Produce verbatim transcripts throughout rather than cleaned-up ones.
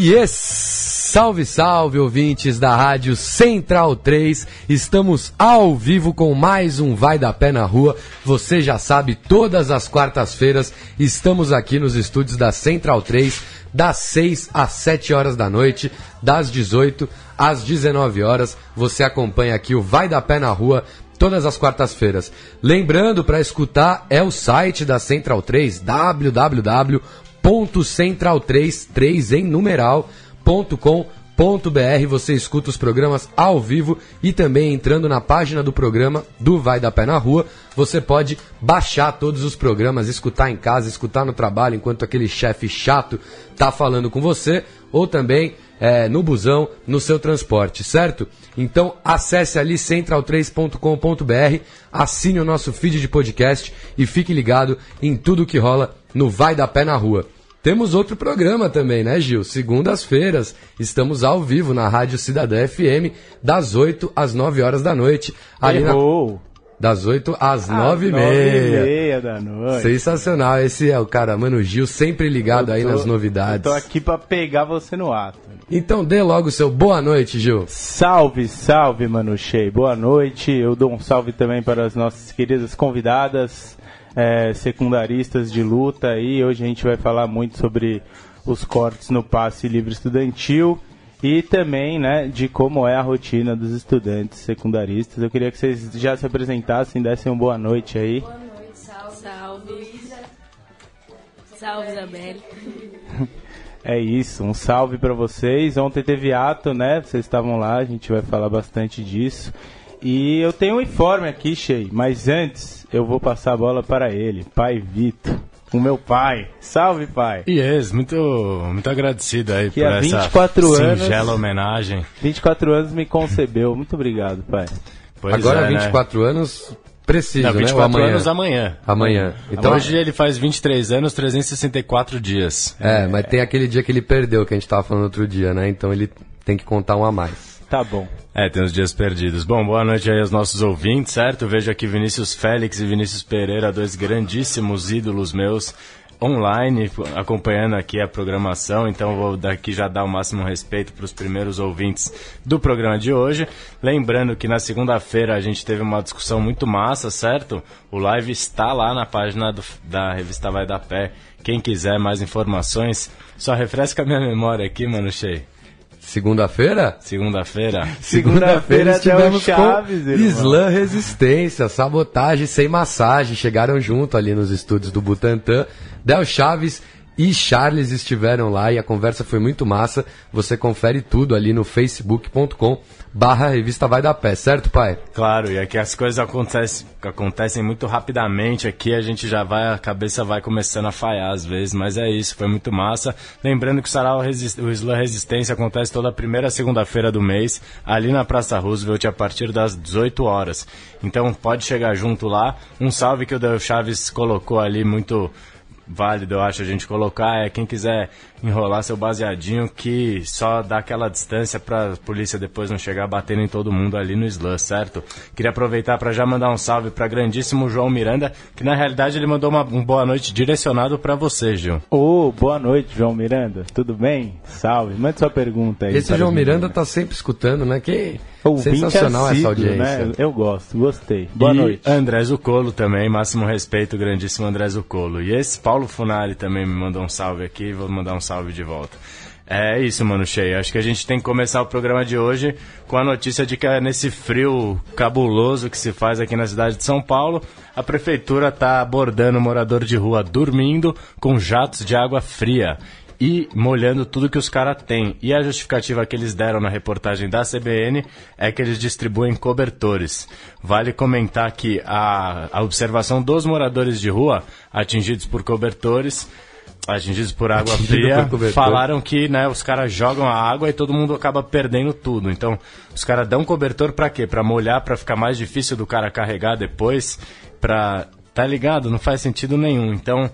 Yes! Salve, salve, ouvintes da Rádio Central três. Estamos ao vivo com mais um Vai da Pé na Rua. Você já sabe, todas as quartas-feiras estamos aqui nos estúdios da Central três, das seis às sete horas da noite, das dezoito às dezenove horas. Você acompanha aqui o Vai da Pé na Rua todas as quartas-feiras. Lembrando, para escutar é o site da Central três, w w w ponto central três, três em numeral, ponto com ponto b r. Você escuta os programas ao vivo e também entrando na página do programa do Vai da Pé na Rua, você pode baixar todos os programas, escutar em casa, escutar no trabalho, enquanto aquele chefe chato tá falando com você, ou também é, no busão, no seu transporte, certo? Então acesse ali central três ponto com ponto b r, assine o nosso feed de podcast e fique ligado em tudo que rola no Vai da Pé na Rua. Temos outro programa também, né, Gil? Segundas-feiras, estamos ao vivo na Rádio Cidadã F M, das oito às nove horas da noite. Ali Errou! Na... Das oito às nove e meia. nove e meia da noite. Sensacional, esse é o cara, Mano Gil, sempre ligado Eu aí tô- nas novidades. Eu tô aqui pra pegar você no ato. Então dê logo o seu boa noite, Gil. Salve, salve, Mano Shea. Boa noite. Eu dou um salve também para as nossas queridas convidadas, é, secundaristas de luta aí. Hoje a gente vai falar muito sobre os cortes no passe livre estudantil e também, né, de como é a rotina dos estudantes secundaristas. Eu queria que vocês já se apresentassem, dessem uma boa noite aí. Boa noite, salve. Salve. Salve, Isabelle. É isso, um salve pra vocês. Ontem teve ato, né? Vocês estavam lá, a gente vai falar bastante disso. E eu tenho um informe aqui, Shea, mas antes eu vou passar a bola para ele, pai Vitor, o meu pai. Salve, pai! Yes, muito, muito agradecido aí Que por há essa vinte e quatro anos- singela homenagem. vinte e quatro anos me concebeu. Muito obrigado, pai. Pois Agora é, vinte e quatro anos, preciso, Não, né? vinte e Ou quatro amanhã? anos amanhã. Amanhã. Então, Hoje ele faz vinte e três anos, trezentos e sessenta e quatro dias. É, mas tem aquele dia que ele perdeu, que a gente tava falando outro dia, né? Então ele tem que contar um a mais. Tá bom. É, tem os dias perdidos. Bom, boa noite aí aos nossos ouvintes, certo? Vejo aqui Vinícius Félix e Vinícius Pereira, dois grandíssimos ídolos meus, online, acompanhando aqui a programação, então vou daqui já dar o máximo respeito para os primeiros ouvintes do programa de hoje. Lembrando que na segunda-feira a gente teve uma discussão muito massa, certo? O live está lá na página do, da revista Vai da Pé. Quem quiser mais informações, só refresca a minha memória aqui, Mano Shea. Segunda-feira? Segunda-feira. Segunda-feira até o estivemos Chaves, com irmão. Islã Resistência, Sabotagem Sem Massagem, chegaram junto ali nos estúdios do Butantã. Del Chaves e Charles estiveram lá e a conversa foi muito massa. Você confere tudo ali no facebook ponto com barra revista Vai da Pé, certo, pai? Claro, e aqui as coisas acontecem, acontecem muito rapidamente, aqui a gente já vai, a cabeça vai começando a falhar às vezes, mas é isso, foi muito massa. Lembrando que o Sarau Resist- o Islã Resistência acontece toda a primeira segunda-feira do mês, ali na Praça Roosevelt, a partir das dezoito horas. Então pode chegar junto lá. Um salve que o Del Chaves colocou ali, muito válido, eu acho, a gente colocar, é quem quiser enrolar seu baseadinho, que só dá aquela distância pra polícia depois não chegar batendo em todo mundo ali no Islã, certo? Queria aproveitar para já mandar um salve pra grandíssimo João Miranda, que na realidade ele mandou uma, um boa noite direcionado pra você, Gil. Ô, boa noite, João Miranda. Tudo bem? Salve. Mande sua pergunta aí. Esse para João os Miranda meninos. tá sempre escutando, né? Que Ouvinte sensacional essa assíduo, audiência. né? Eu gosto, gostei. Boa e noite. André Zucolo também, máximo respeito, grandíssimo André Zucolo. E esse Paulo Funari também me mandou um salve aqui, vou mandar um salve de volta. É isso, Mano Shea. Acho que a gente tem que começar o programa de hoje com a notícia de que nesse frio cabuloso que se faz aqui na cidade de São Paulo, a prefeitura está abordando o morador de rua dormindo com jatos de água fria e molhando tudo que os caras têm. E a justificativa que eles deram na reportagem da C B N é que eles distribuem cobertores. Vale comentar que a, a observação dos moradores de rua atingidos por cobertores, atingidos por água Atingido fria, por cobertor. falaram que, né, os caras jogam a água e todo mundo acaba perdendo tudo. Então, os caras dão cobertor pra quê? Pra molhar, pra ficar mais difícil do cara carregar depois, pra tá ligado? Não faz sentido nenhum. Então,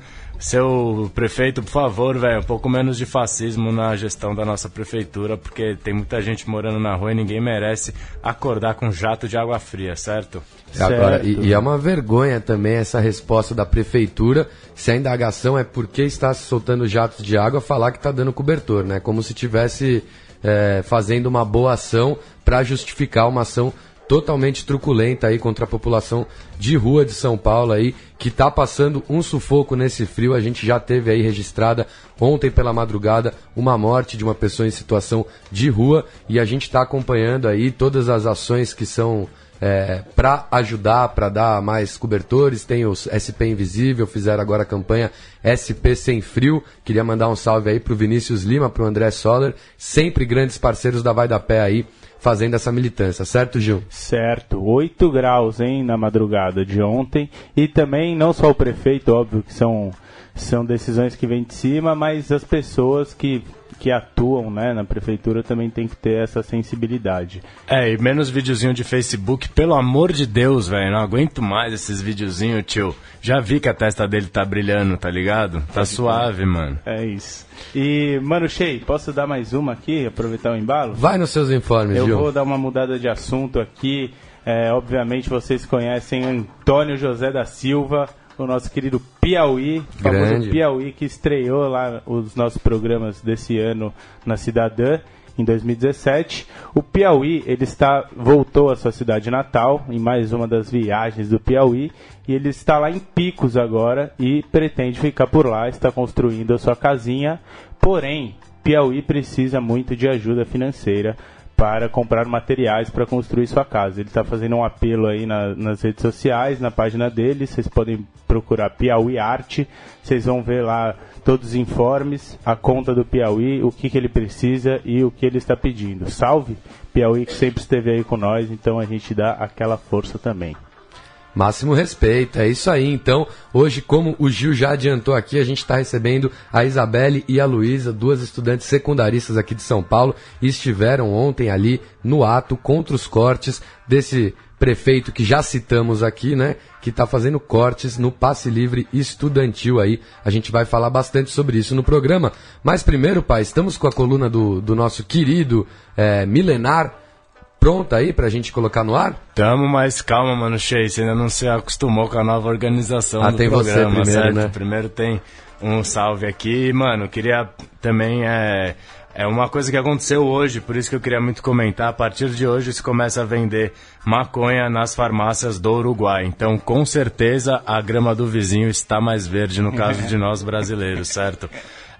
seu prefeito, por favor, velho, um pouco menos de fascismo na gestão da nossa prefeitura, porque tem muita gente morando na rua e ninguém merece acordar com um jato de água fria, certo? Agora, e, e é uma vergonha também essa resposta da prefeitura, se a indagação é por que está se soltando jatos de água, falar que está dando cobertor, né? Como se tivesse é, fazendo uma boa ação para justificar uma ação totalmente truculenta aí contra a população de rua de São Paulo aí, que está passando um sufoco nesse frio. A gente já teve aí registrada ontem pela madrugada uma morte de uma pessoa em situação de rua, e a gente está acompanhando aí todas as ações que são é, para ajudar, para dar mais cobertores. Tem os S P Invisível, fizeram agora a campanha S P Sem Frio. Queria mandar um salve aí pro Vinícius Lima, pro André Soller, sempre grandes parceiros da Vai da Pé aí, fazendo essa militância, certo, Gil? Certo, oito graus, hein, na madrugada de ontem, e também não só o prefeito, óbvio que são, são decisões que vêm de cima, mas as pessoas que, que atuam, né, na prefeitura também tem que ter essa sensibilidade. É, e menos videozinho de Facebook, pelo amor de Deus, velho, não aguento mais esses videozinhos, tio. Já vi que a testa dele tá brilhando, tá ligado? Tá suave, mano. É isso. E, mano, Shea, posso dar mais uma aqui, aproveitar o embalo? Vai nos seus informes, Eu Gil. vou dar uma mudada de assunto aqui. É, obviamente vocês conhecem Antônio José da Silva, o nosso querido Piauí, famoso Grande. Piauí, que estreou lá os nossos programas desse ano na Cidadã, em dois mil e dezessete. O Piauí, ele está, voltou à sua cidade natal, em mais uma das viagens do Piauí, e ele está lá em Picos agora e pretende ficar por lá, está construindo a sua casinha. Porém, Piauí precisa muito de ajuda financeira para comprar materiais para construir sua casa. Ele está fazendo um apelo aí na, nas redes sociais, na página dele. Vocês podem procurar Piauí Arte, vocês vão ver lá todos os informes, a conta do Piauí, o que, que ele precisa e o que ele está pedindo. Salve Piauí, que sempre esteve aí com nós, então a gente dá aquela força também. Máximo respeito, é isso aí. Então, hoje, como o Gil já adiantou aqui, a gente está recebendo a Isabelle e a Luísa, duas estudantes secundaristas aqui de São Paulo, e estiveram ontem ali no ato contra os cortes desse prefeito que já citamos aqui, né, que está fazendo cortes no passe livre estudantil aí. A gente vai falar bastante sobre isso no programa. Mas primeiro, pai, estamos com a coluna do, do nosso querido é, Milenar pronta aí pra gente colocar no ar? Tamo, mas calma, mano, Shea, você ainda não se acostumou com a nova organização ah, do tem programa, você primeiro, certo? né? Primeiro tem um salve aqui, mano, queria também, é, é uma coisa que aconteceu hoje, por isso que eu queria muito comentar. A partir de hoje se começa a vender maconha nas farmácias do Uruguai, então com certeza a grama do vizinho está mais verde no caso de nós brasileiros, certo?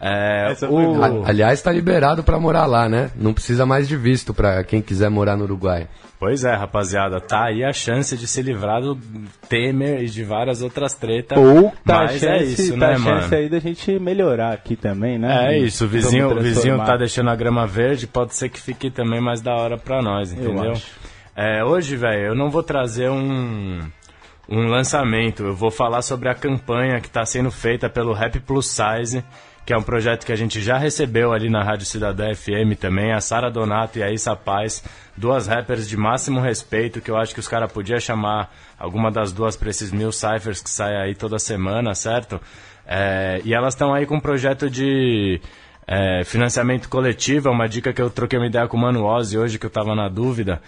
É, o... A, aliás, está liberado para morar lá, né? Não precisa mais de visto para quem quiser morar no Uruguai. Pois é, rapaziada, tá aí a chance de se livrar do Temer e de várias outras tretas. Ou tá mas a chance, é isso, tá né, a chance mano? aí da gente melhorar aqui também, né? É isso, o vizinho, o vizinho tá transformar. deixando a grama verde, pode ser que fique também mais da hora pra nós, entendeu? acho. É, hoje, velho, eu não vou trazer um, um lançamento, eu vou falar sobre a campanha que tá sendo feita pelo Rap Plus Size, que é um projeto que a gente já recebeu ali na Rádio Cidadã F M também, a Sara Donato e a Issa Paz, duas rappers de máximo respeito, que eu acho que os caras podiam chamar alguma das duas para esses mil cyphers que saem aí toda semana, certo? É, e elas estão aí com um projeto de é, financiamento coletivo, é uma dica que eu troquei uma ideia com o Mano Ozzy hoje, que eu tava na dúvida.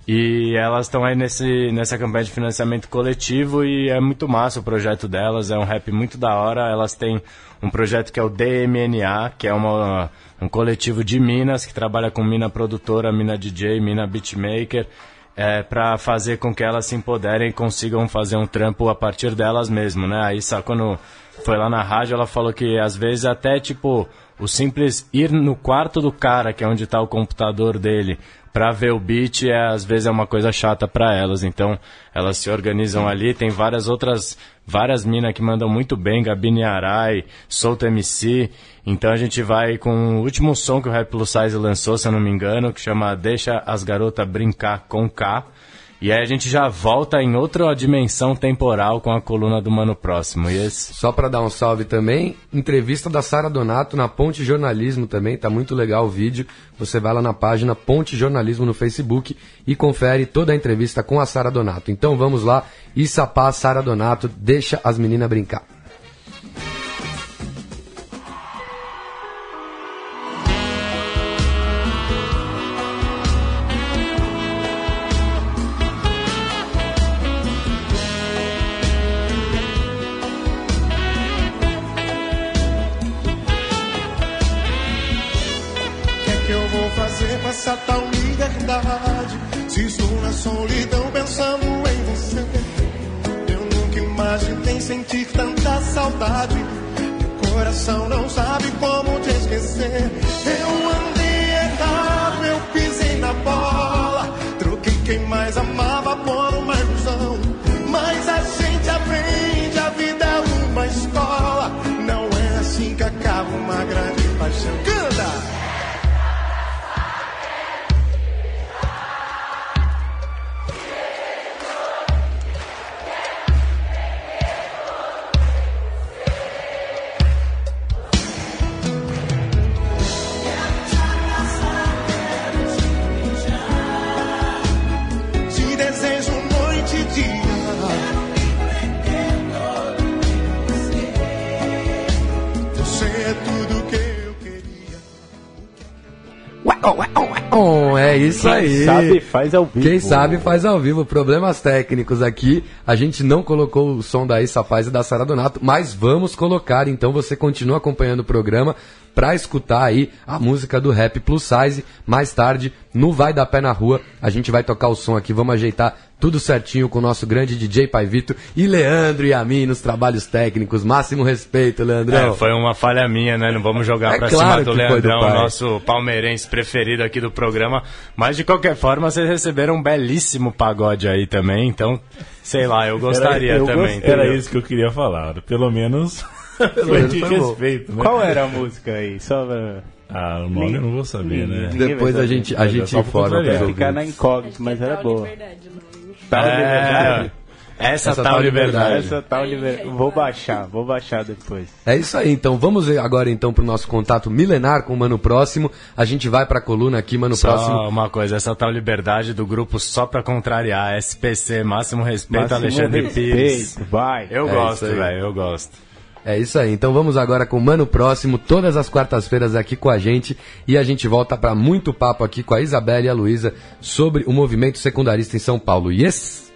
E elas estão aí nesse, nessa campanha de financiamento coletivo e é muito massa o projeto delas, é um rap muito da hora. Elas têm um projeto que é o D M N A, que é uma, um coletivo de minas que trabalha com mina produtora, mina D J, mina beatmaker, é, para fazer com que elas se empoderem e consigam fazer um trampo a partir delas mesmo, né? Aí só quando foi lá na rádio ela falou que às vezes até tipo o simples ir no quarto do cara, que é onde está o computador dele, pra ver o beat, é, às vezes é uma coisa chata pra elas, então elas se organizam ali. Tem várias outras, várias minas que mandam muito bem, Gabine Arai, Solto M C, então a gente vai com o último som que o Rap Plus Size lançou, se eu não me engano, que chama Deixa as Garotas Brincar com K, E aí a gente já volta em outra dimensão temporal com a coluna do Mano Próximo. E esse... Só para dar um salve também, entrevista da Sara Donato na Ponte Jornalismo também, tá muito legal o vídeo. Você vai lá na página Ponte Jornalismo no Facebook e confere toda a entrevista com a Sara Donato. Então vamos lá, Issapá, Sara Donato, deixa as meninas brincar. Essa tal liberdade, se estou na solidão pensando em você, eu nunca imaginei sentir tanta saudade, meu coração não sabe como te esquecer. Eu andei errado, eu pisei na bola, troquei quem mais amava por uma ilusão, mas a gente aprende, a vida é uma escola, não é assim que acaba uma grande paixão. Canta! É isso Quem aí. Quem sabe faz ao vivo. Quem sabe faz ao vivo. Problemas técnicos aqui. A gente não colocou o som da Issa Paz e da Sara Donato, mas vamos colocar. Então você continua acompanhando o programa para escutar aí a música do Rap Plus Size. Mais tarde, no Vai Dar Pé na Rua, a gente vai tocar o som aqui. Vamos ajeitar tudo certinho com o nosso grande D J Pai Vito e Leandro e a mim nos trabalhos técnicos. Máximo respeito, Leandrão. É, foi uma falha minha, né? Não vamos jogar é pra claro cima do do Leandrão, nosso palmeirense preferido aqui do programa. Mas de qualquer forma, vocês receberam um belíssimo pagode aí também. Então, sei lá, eu gostaria era, eu também. Gost... Era isso que eu queria falar. Pelo menos foi de respeito. Né? Qual era a música aí? Só pra... Ah, o nome eu não vou saber, né? Depois a gente, a gente informa. Vai ficar na incógnita, mas era boa. Tal é, liberdade. Essa, essa tal liberdade. liberdade. Essa tal liberdade. Vou baixar, vou baixar depois. É isso aí, então vamos agora então pro nosso contato milenar com o Mano Próximo. A gente vai pra coluna aqui, Mano só Próximo. Só uma coisa, essa tal liberdade do grupo Só Pra Contrariar, S P C, Máximo Respeito, Máximo Alexandre respeito, Pires. Vai. Eu é gosto, velho, eu gosto. É isso aí, então vamos agora com o Mano Próximo, todas as quartas-feiras aqui com a gente, e a gente volta para muito papo aqui com a Isabela e a Luísa sobre o movimento secundarista em São Paulo. Yes!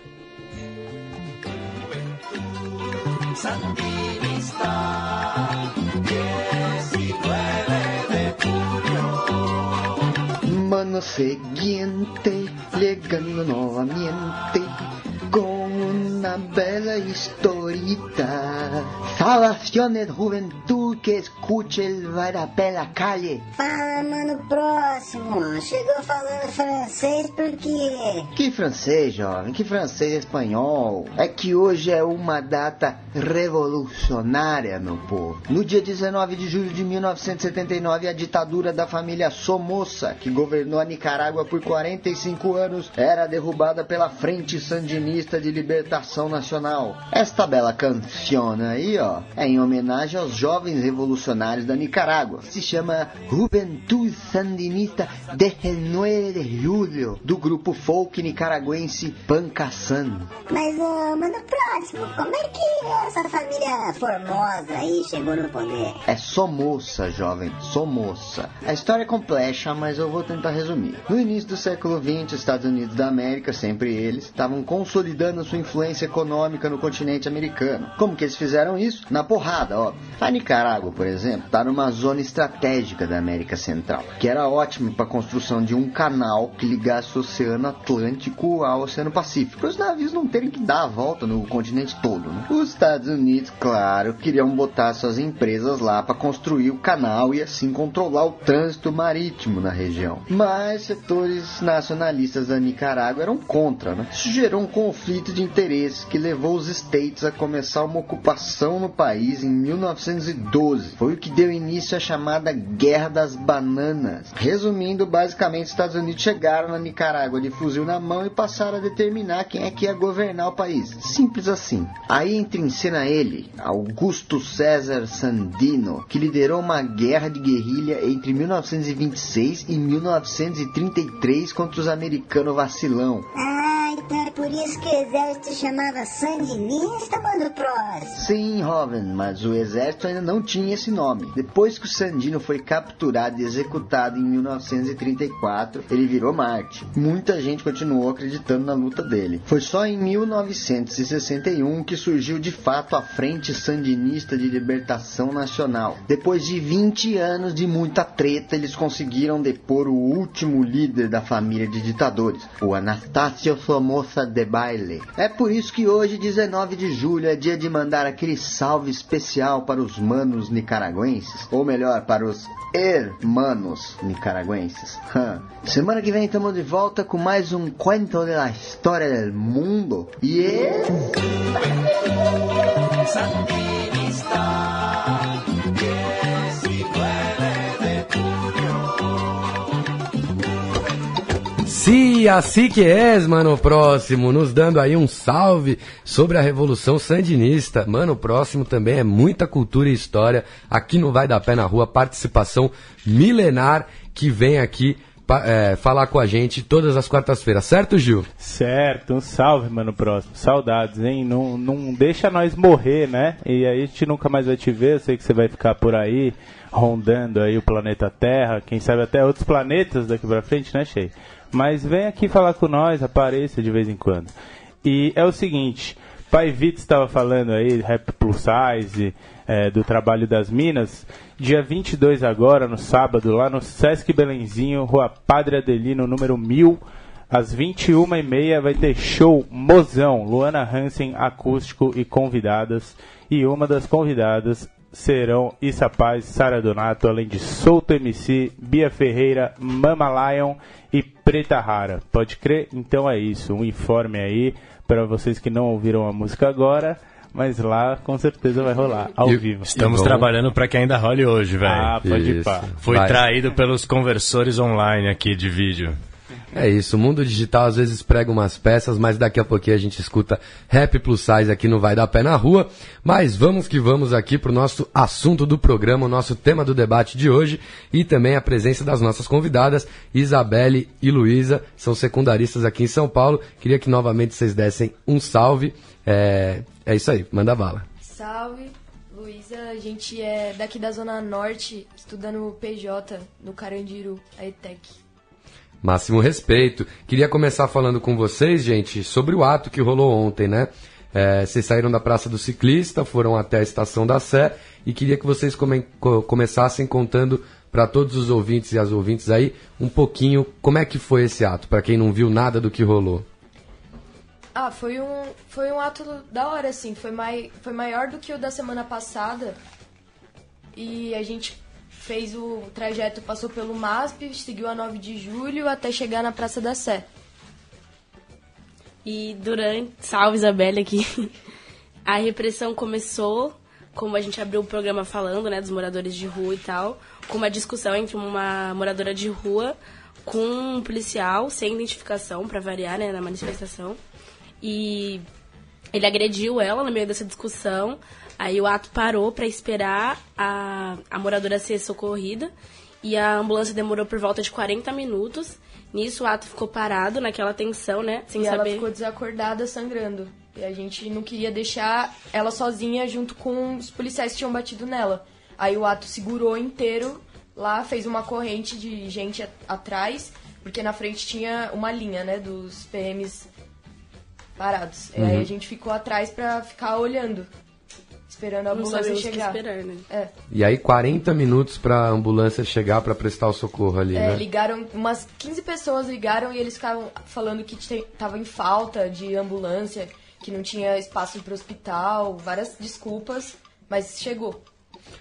Mano seguinte, llegando novamente con una bella historita. Salvaciones, juventud, que escuche el Vai Dar Pé na Calle. Fala, Mano Próximo. Chegou falando francês por quê? Que francês, jovem? Que francês espanhol? É que hoje é uma data revolucionária, meu povo. No dia dezenove de julho de mil novecentos e setenta e nove, a ditadura da família Somoza, que governou a Nicarágua por quarenta e cinco anos, era derrubada pela Frente Sandinista de Libertação Nacional. Esta bela canção aí, ó, é em homenagem aos jovens revolucionários da Nicarágua. Se chama Juventud Sandinista dezenove de Julho, do grupo folk nicaragüense Pancassan. Mas, uh, Mano Próximo, como é que essa família formosa aí chegou no poder? É Somoza, jovem, Somoza. A história é complexa, mas eu vou tentar resumir. No início do século vinte, os Estados Unidos da América, sempre eles, estavam consolidando sua influência econômica no continente americano. Como que eles fizeram isso? Na porrada, óbvio. A Nicarágua, por exemplo, está numa zona estratégica da América Central, que era ótima para a construção de um canal que ligasse o Oceano Atlântico ao Oceano Pacífico, para os navios não terem que dar a volta no continente todo, né? Os Estados Unidos, claro, queriam botar suas empresas lá para construir o canal e assim controlar o trânsito marítimo na região. Mas setores nacionalistas da Nicarágua eram contra, né? Isso gerou um conflito de interesses que levou os States a começar uma ocupação no país em mil novecentos e doze. doze. Foi o que deu início à chamada Guerra das Bananas. Resumindo, basicamente, os Estados Unidos chegaram na Nicarágua de fuzil na mão e passaram a determinar quem é que ia governar o país. Simples assim. Aí entra em cena ele, Augusto César Sandino, que liderou uma guerra de guerrilha entre mil novecentos e vinte e seis e mil novecentos e trinta e três contra os americanos vacilão. Ah, então é por isso que o exército chamava Sandinista, mano, próximo. Sim, Roven, mas o exército ainda não tinha esse nome. Depois que o Sandino foi capturado e executado em mil novecentos e trinta e quatro, ele virou Marte. Muita gente continuou acreditando na luta dele. Foi só em mil novecentos e sessenta e um que surgiu de fato a Frente Sandinista de Libertação Nacional. Depois de vinte anos de muita treta, eles conseguiram depor o último líder da família de ditadores, o Anastácio Somoza Debayle. É por isso que hoje, dezenove de julho, é dia de mandar aquele salve especial para os manos nicaragüenses, ou melhor, para os hermanos nicaragüenses. Semana que vem estamos de volta com mais um Cuento de la História do Mundo. E yeah. Sim, assim que é, mano próximo, nos dando aí um salve sobre a Revolução Sandinista. Mano próximo também é muita cultura e história, aqui no Vai da Pé na Rua, participação milenar que vem aqui é, falar com a gente todas as quartas-feiras, certo, Gil? Certo, um salve, mano próximo, saudades, hein? Não, não deixa nós morrer, né? E aí a gente nunca mais vai te ver, eu sei que você vai ficar por aí, rondando aí o planeta Terra, quem sabe até outros planetas daqui pra frente, né, Shei? Mas vem aqui falar com nós, apareça de vez em quando. E é o seguinte, Pai Vitor estava falando aí, Rap Plus Size, é, do Trabalho das Minas. Dia vinte e dois agora, no sábado, lá no Sesc Belenzinho, Rua Padre Adelino, número mil, às vinte e uma e meia, vai ter show Mozão, Luana Hansen, acústico e convidadas. E uma das convidadas serão Issa Paz, Sara Donato, além de Souto M C, Bia Ferreira, Mama Lion e Preta Rara. Pode crer? Então é isso, um informe aí para vocês que não ouviram a música agora, mas lá com certeza vai rolar, ao e vivo. Estamos trabalhando para que ainda role hoje, velho. Ah, pode ir pá. Foi vai. Traído pelos conversores online aqui de vídeo. É isso, o mundo digital às vezes prega umas peças, mas daqui a pouquinho a gente escuta Rap Plus Size aqui no Vai da Pé na Rua. Mas vamos que vamos aqui pro nosso assunto do programa, o nosso tema do debate de hoje e também a presença das nossas convidadas, Isabelle e Luísa, são secundaristas aqui em São Paulo. Queria que novamente vocês dessem um salve. É, é isso aí, manda bala. Salve, Luísa, a gente é daqui da Zona Norte, estudando P J no Carandiru, a ETEC. Máximo respeito. Queria começar falando com vocês, gente, sobre o ato que rolou ontem, né? É, vocês saíram da Praça do Ciclista, foram até a Estação da Sé e queria que vocês come- co- começassem contando para todos os ouvintes e as ouvintes aí um pouquinho como é que foi esse ato, para quem não viu nada do que rolou. Ah, foi um, foi um ato da hora, assim, foi, mai, foi maior do que o da semana passada e a gente fez o trajeto, passou pelo M A S P, seguiu a nove de julho até chegar na Praça da Sé. E durante... Salve, Isabelle, aqui. A repressão começou, como a gente abriu o programa falando, né, dos moradores de rua e tal, com uma discussão entre uma moradora de rua com um policial, sem identificação, pra variar, né, na manifestação. E ele agrediu ela no meio dessa discussão. Aí o ato parou para esperar a, a moradora ser socorrida e a ambulância demorou por volta de quarenta minutos. Nisso o ato ficou parado naquela tensão, né? Sem e saber. Ela ficou desacordada, sangrando. E a gente não queria deixar ela sozinha junto com os policiais que tinham batido nela. Aí o ato segurou inteiro lá, fez uma corrente de gente a- atrás, porque na frente tinha uma linha, né, dos P Ms parados. E aí a gente ficou atrás pra ficar olhando. Esperando a Não ambulância sabemos o que chegar. esperar, né? É. E aí quarenta minutos pra ambulância chegar pra prestar o socorro ali, É, né? ligaram, umas quinze pessoas ligaram e eles ficavam falando que te- tava em falta de ambulância, que não tinha espaço para hospital, várias desculpas, mas chegou.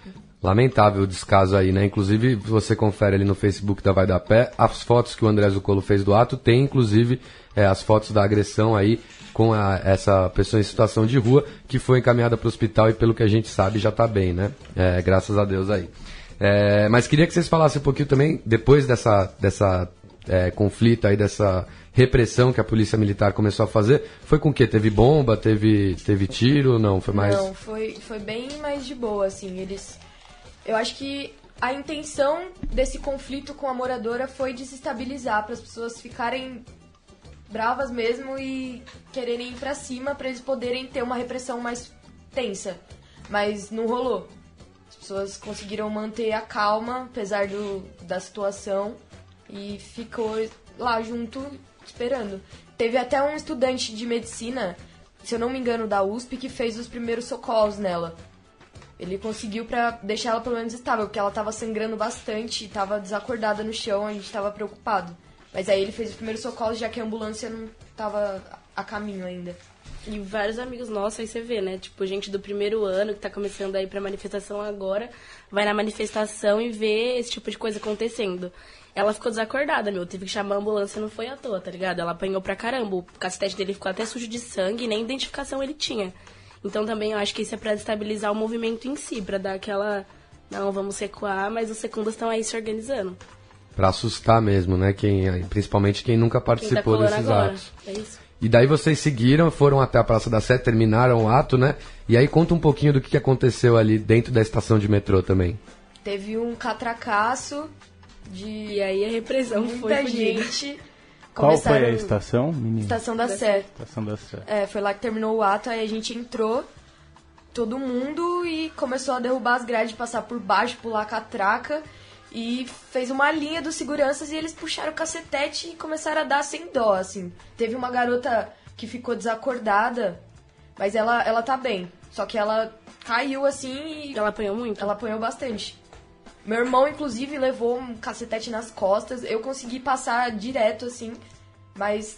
Lamentável o descaso aí, né? Inclusive, você confere ali no Facebook da Vai da Pé, as fotos que o André Zuccolo fez do ato, tem inclusive é, as fotos da agressão aí com a, essa pessoa em situação de rua, que foi encaminhada para o hospital e pelo que a gente sabe já está bem, né? É, graças a Deus aí. É, mas queria que vocês falassem um pouquinho também, depois dessa, dessa é, conflito aí, dessa repressão que a polícia militar começou a fazer, foi com o quê? Teve bomba, teve, teve tiro, não? Foi mais... Não, foi, foi bem mais de boa, assim, eles... Eu acho que a intenção desse conflito com a moradora foi desestabilizar, para as pessoas ficarem bravas mesmo e quererem ir pra cima para eles poderem ter uma repressão mais tensa. Mas não rolou. As pessoas conseguiram manter a calma, apesar do, da situação, e ficou lá junto esperando. Teve até um estudante de medicina, se eu não me engano, da U S P, que fez os primeiros socorros nela. Ele conseguiu pra deixar ela pelo menos estável, porque ela tava sangrando bastante, tava desacordada no chão, a gente tava preocupado. Mas aí ele fez os primeiros socorros, já que a ambulância não tava a caminho ainda. E vários amigos nossos, aí você vê, né? Tipo, gente do primeiro ano que tá começando a ir pra manifestação agora, vai na manifestação e vê esse tipo de coisa acontecendo. Ela ficou desacordada, meu. Teve que chamar a ambulância, não foi à toa, tá ligado? Ela apanhou pra caramba. O cacetete dele ficou até sujo de sangue e nem identificação ele tinha. Então também eu acho que isso é pra destabilizar o movimento em si, pra dar aquela... Não, vamos recuar, mas os secundas estão aí se organizando. Pra assustar mesmo, né? Quem, principalmente quem nunca participou quem tá desses agora. atos. É isso. E daí vocês seguiram, foram até a Praça da Sé, terminaram o ato, né? E aí conta um pouquinho do que aconteceu ali dentro da estação de metrô também. Teve um catracaço de... E aí a repressão muita foi gente. Qual foi a estação, menina? Estação da Sé. Estação da Sé. É, foi lá que terminou o ato, aí a gente entrou, todo mundo, e começou a derrubar as grades, passar por baixo, pular a catraca, e fez uma linha dos seguranças e eles puxaram o cacetete e começaram a dar sem dó, assim. Teve uma garota que ficou desacordada, mas ela, ela tá bem, só que ela caiu assim e... Ela apanhou muito? Ela apanhou bastante. Meu irmão, inclusive, levou um cacetete nas costas. Eu consegui passar direto, assim, mas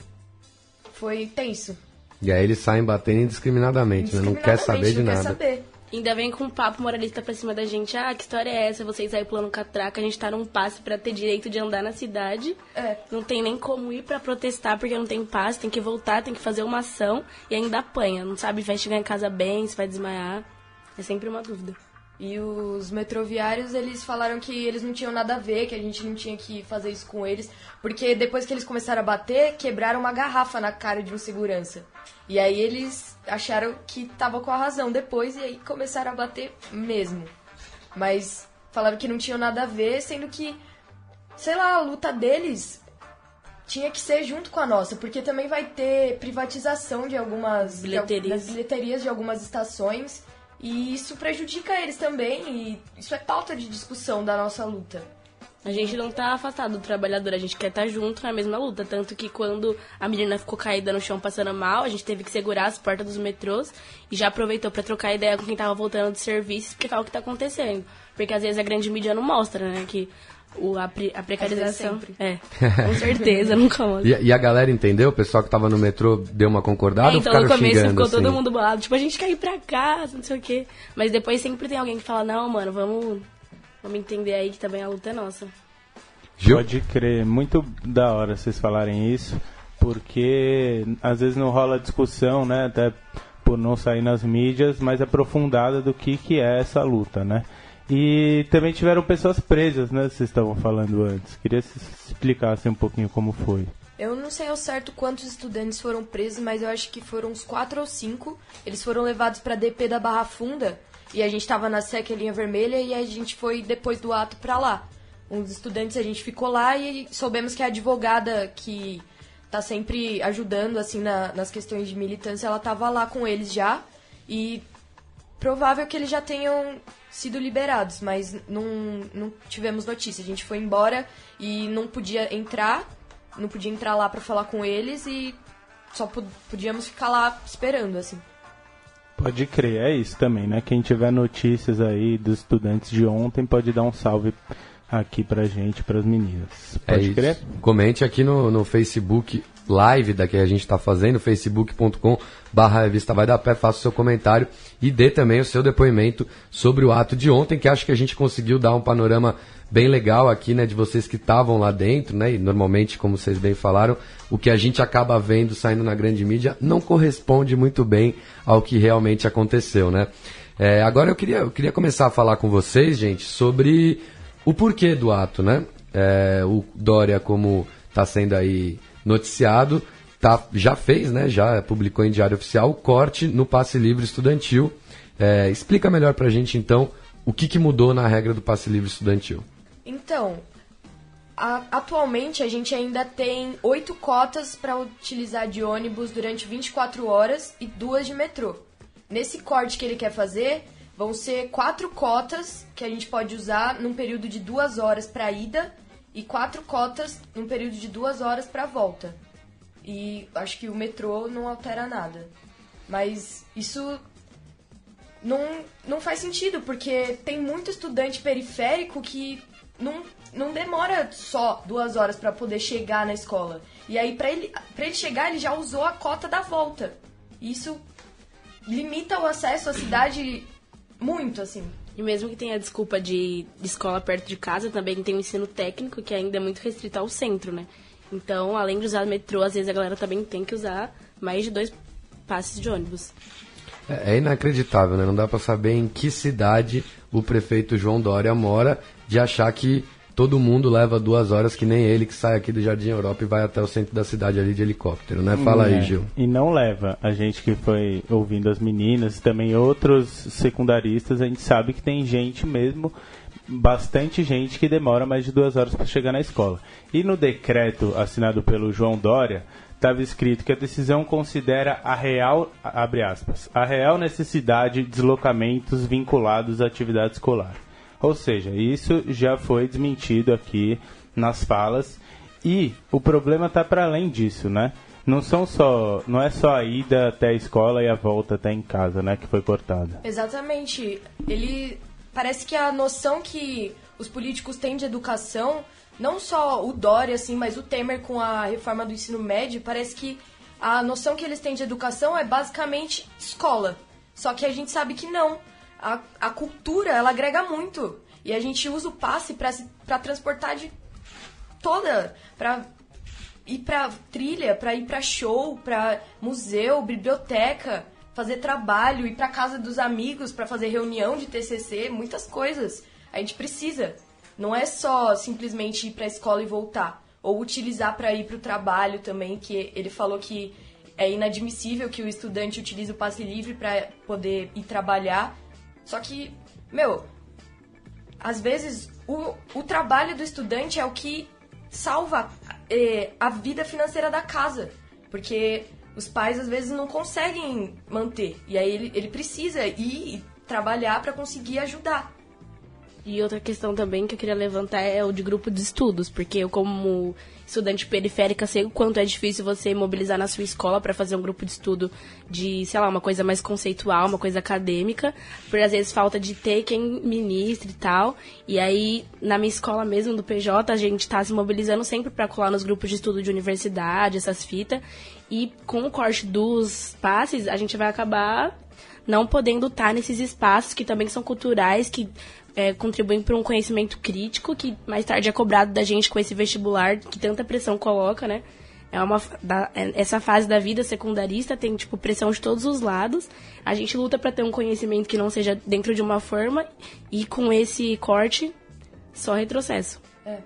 foi tenso. E aí eles saem batendo indiscriminadamente, né? Não quer saber de não nada. Quer saber. Ainda vem com um papo moralista pra cima da gente. Ah, que história é essa? Vocês aí pulando catraca, a gente tá num passe pra ter direito de andar na cidade. É. Não tem nem como ir pra protestar porque não tem passe, tem que voltar, tem que fazer uma ação e ainda apanha. Não sabe se vai chegar em casa bem, se vai desmaiar. É sempre uma dúvida. E os metroviários, eles falaram que eles não tinham nada a ver, que a gente não tinha que fazer isso com eles, porque depois que eles começaram a bater, quebraram uma garrafa na cara de um segurança. E aí eles acharam que tava com a razão depois, e aí começaram a bater mesmo. Mas falaram que não tinham nada a ver, sendo que, sei lá, a luta deles tinha que ser junto com a nossa, porque também vai ter privatização de algumas bilheterias, de, das bilheterias de algumas estações. E isso prejudica eles também, e isso é pauta de discussão da nossa luta. A gente não tá afastado do trabalhador, a gente quer estar junto na mesma luta. Tanto que quando a menina ficou caída no chão passando mal, a gente teve que segurar as portas dos metrôs e já aproveitou pra trocar ideia com quem tava voltando de serviço e explicar o que tá acontecendo. Porque às vezes a grande mídia não mostra, né, que o, a, pre, a precarização... É, com certeza, nunca mostra. E, e a galera entendeu? O pessoal que tava no metrô deu uma concordada é, ou ficaram então no começo ficou assim? Todo mundo bolado, tipo, a gente quer ir pra casa, não sei o quê. Mas depois sempre tem alguém que fala, não, mano, vamos, vamos entender aí que também a luta é nossa. Gil? Pode crer, muito da hora vocês falarem isso, porque às vezes não rola discussão, né, até por não sair nas mídias, mais aprofundada do que, que é essa luta, né? E também tiveram pessoas presas, né, vocês estavam falando antes. Queria que vocês explicassem um pouquinho como foi. Eu não sei ao certo quantos estudantes foram presos, mas eu acho que foram uns quatro ou cinco. Eles foram levados pra D P da Barra Funda, e a gente tava na S E C, a linha vermelha, e a gente foi depois do ato pra lá. Um dos estudantes, a gente ficou lá e soubemos que a advogada que tá sempre ajudando, assim, na, nas questões de militância, ela tava lá com eles já, e provável que eles já tenham sido liberados, mas não, não tivemos notícia. A gente foi embora e não podia entrar, não podia entrar lá pra falar com eles e só podíamos ficar lá esperando, assim. Pode crer, é isso também, né? Quem tiver notícias aí dos estudantes de ontem pode dar um salve aqui pra gente, pras meninas. Pode é crer? Isso. Comente aqui no, no Facebook live da que a gente está fazendo, facebook ponto com barra revista Vai da Pé, faça o seu comentário e dê também o seu depoimento sobre o ato de ontem, que acho que a gente conseguiu dar um panorama bem legal aqui, né, de vocês que estavam lá dentro, né, e normalmente, como vocês bem falaram, o que a gente acaba vendo saindo na grande mídia não corresponde muito bem ao que realmente aconteceu, né. É, agora eu queria, eu queria começar a falar com vocês, gente, sobre o porquê do ato, né. É, o Dória, como está sendo aí noticiado, tá, já fez, né, já publicou em Diário Oficial o corte no passe livre estudantil. É, explica melhor pra gente, então, o que, que mudou na regra do passe livre estudantil. Então, a, atualmente a gente ainda tem oito cotas para utilizar de ônibus durante vinte e quatro horas e duas de metrô. Nesse corte que ele quer fazer, vão ser quatro cotas que a gente pode usar num período de duas horas para ida e quatro cotas num período de duas horas para volta. E acho que o metrô não altera nada. Mas isso não, não faz sentido, porque tem muito estudante periférico que não, não demora só duas horas para poder chegar na escola. E aí, para ele, para ele chegar, ele já usou a cota da volta. Isso limita o acesso à cidade muito, assim. E mesmo que tenha a desculpa de, de escola perto de casa, também tem o ensino técnico, que ainda é muito restrito ao centro, né? Então, além de usar metrô, às vezes a galera também tem que usar mais de dois passes de ônibus. É, é inacreditável, né? Não dá pra saber em que cidade o prefeito João Dória mora, de achar que todo mundo leva duas horas, que nem ele que sai aqui do Jardim Europa e vai até o centro da cidade ali de helicóptero, né? Fala é, aí, Gil. E não leva. A gente que foi ouvindo as meninas e também outros secundaristas, a gente sabe que tem gente mesmo, bastante gente que demora mais de duas horas para chegar na escola. E no decreto assinado pelo João Dória, estava escrito que a decisão considera a real, abre aspas, a real necessidade de deslocamentos vinculados à atividade escolar. Ou seja, isso já foi desmentido aqui nas falas e o problema está para além disso, né? Não são só, não é só a ida até a escola e a volta até em casa, né, que foi cortada. Exatamente. Ele parece que a noção que os políticos têm de educação, não só o Dória, assim, mas o Temer com a reforma do ensino médio, parece que a noção que eles têm de educação é basicamente escola. Só que a gente sabe que não. A, a cultura, ela agrega muito. E a gente usa o passe para transportar de toda, para ir para trilha, para ir para show, para museu, biblioteca, fazer trabalho, ir para casa dos amigos para fazer reunião de T C C, muitas coisas. A gente precisa. Não é só simplesmente ir para a escola e voltar. Ou utilizar para ir para o trabalho também, que ele falou que é inadmissível que o estudante utilize o passe livre para poder ir trabalhar. Só que, meu, às vezes o, o trabalho do estudante é o que salva é, a vida financeira da casa. Porque os pais às vezes não conseguem manter. E aí ele, ele precisa ir trabalhar para conseguir ajudar. E outra questão também que eu queria levantar é o de grupo de estudos, porque eu, como estudante periférica, sei o quanto é difícil você mobilizar na sua escola para fazer um grupo de estudo de, sei lá, uma coisa mais conceitual, uma coisa acadêmica, por às vezes falta de ter quem ministre e tal. E aí, na minha escola mesmo, do P J, a gente tá se mobilizando sempre para colar nos grupos de estudo de universidade, essas fitas. E com o corte dos passes, a gente vai acabar não podendo estar nesses espaços que também são culturais, que É, contribuem para um conhecimento crítico que mais tarde é cobrado da gente com esse vestibular que tanta pressão coloca, né? É uma, da, essa fase da vida secundarista tem, tipo, pressão de todos os lados. A gente luta para ter um conhecimento que não seja dentro de uma forma e com esse corte, só retrocesso. É.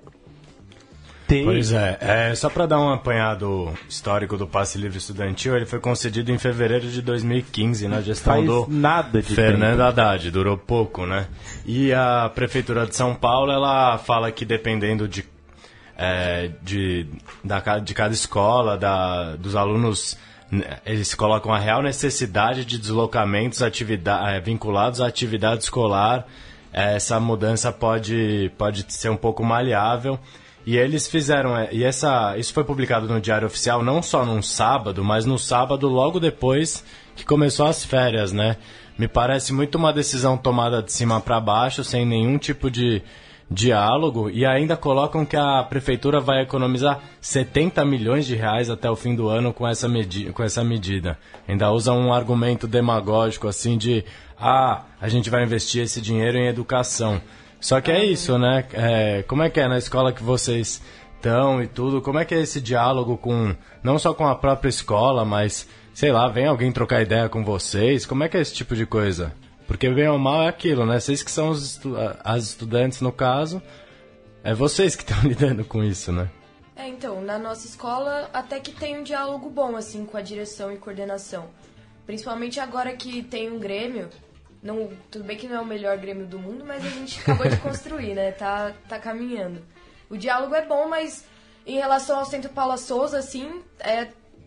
Pois é, é só para dar um apanhado histórico do passe livre estudantil, ele foi concedido em fevereiro de dois mil e quinze, na gestão Faz do nada de Fernando tempo. Haddad, durou pouco, né? E a Prefeitura de São Paulo, ela fala que dependendo de, é, de, da, de cada escola, da, dos alunos, eles colocam a real necessidade de deslocamentos atividade, é, vinculados à atividade escolar. Essa mudança pode, pode ser um pouco maleável. E eles fizeram, e essa, isso foi publicado no Diário Oficial não só num sábado, mas no sábado logo depois que começou as férias, né? Me parece muito uma decisão tomada de cima para baixo, sem nenhum tipo de, diálogo e ainda colocam que a prefeitura vai economizar setenta milhões de reais até o fim do ano com essa, medi- com essa medida. Ainda usam um argumento demagógico assim de ah, a gente vai investir esse dinheiro em educação. Só que é isso, né? É, como é que é na escola que vocês estão e tudo? Como é que é esse diálogo com, não só com a própria escola, mas, sei lá, vem alguém trocar ideia com vocês? Como é que é esse tipo de coisa? Porque bem ou mal é aquilo, né? Vocês que são os estu- as estudantes, no caso, é vocês que estão lidando com isso, né? É, então, na nossa escola até que tem um diálogo bom, assim, com a direção e coordenação. Principalmente agora que tem um grêmio, não, tudo bem que não é o melhor grêmio do mundo, mas a gente acabou de construir, né? Tá, tá caminhando. O diálogo é bom, mas em relação ao Centro Paula Souza, assim, é...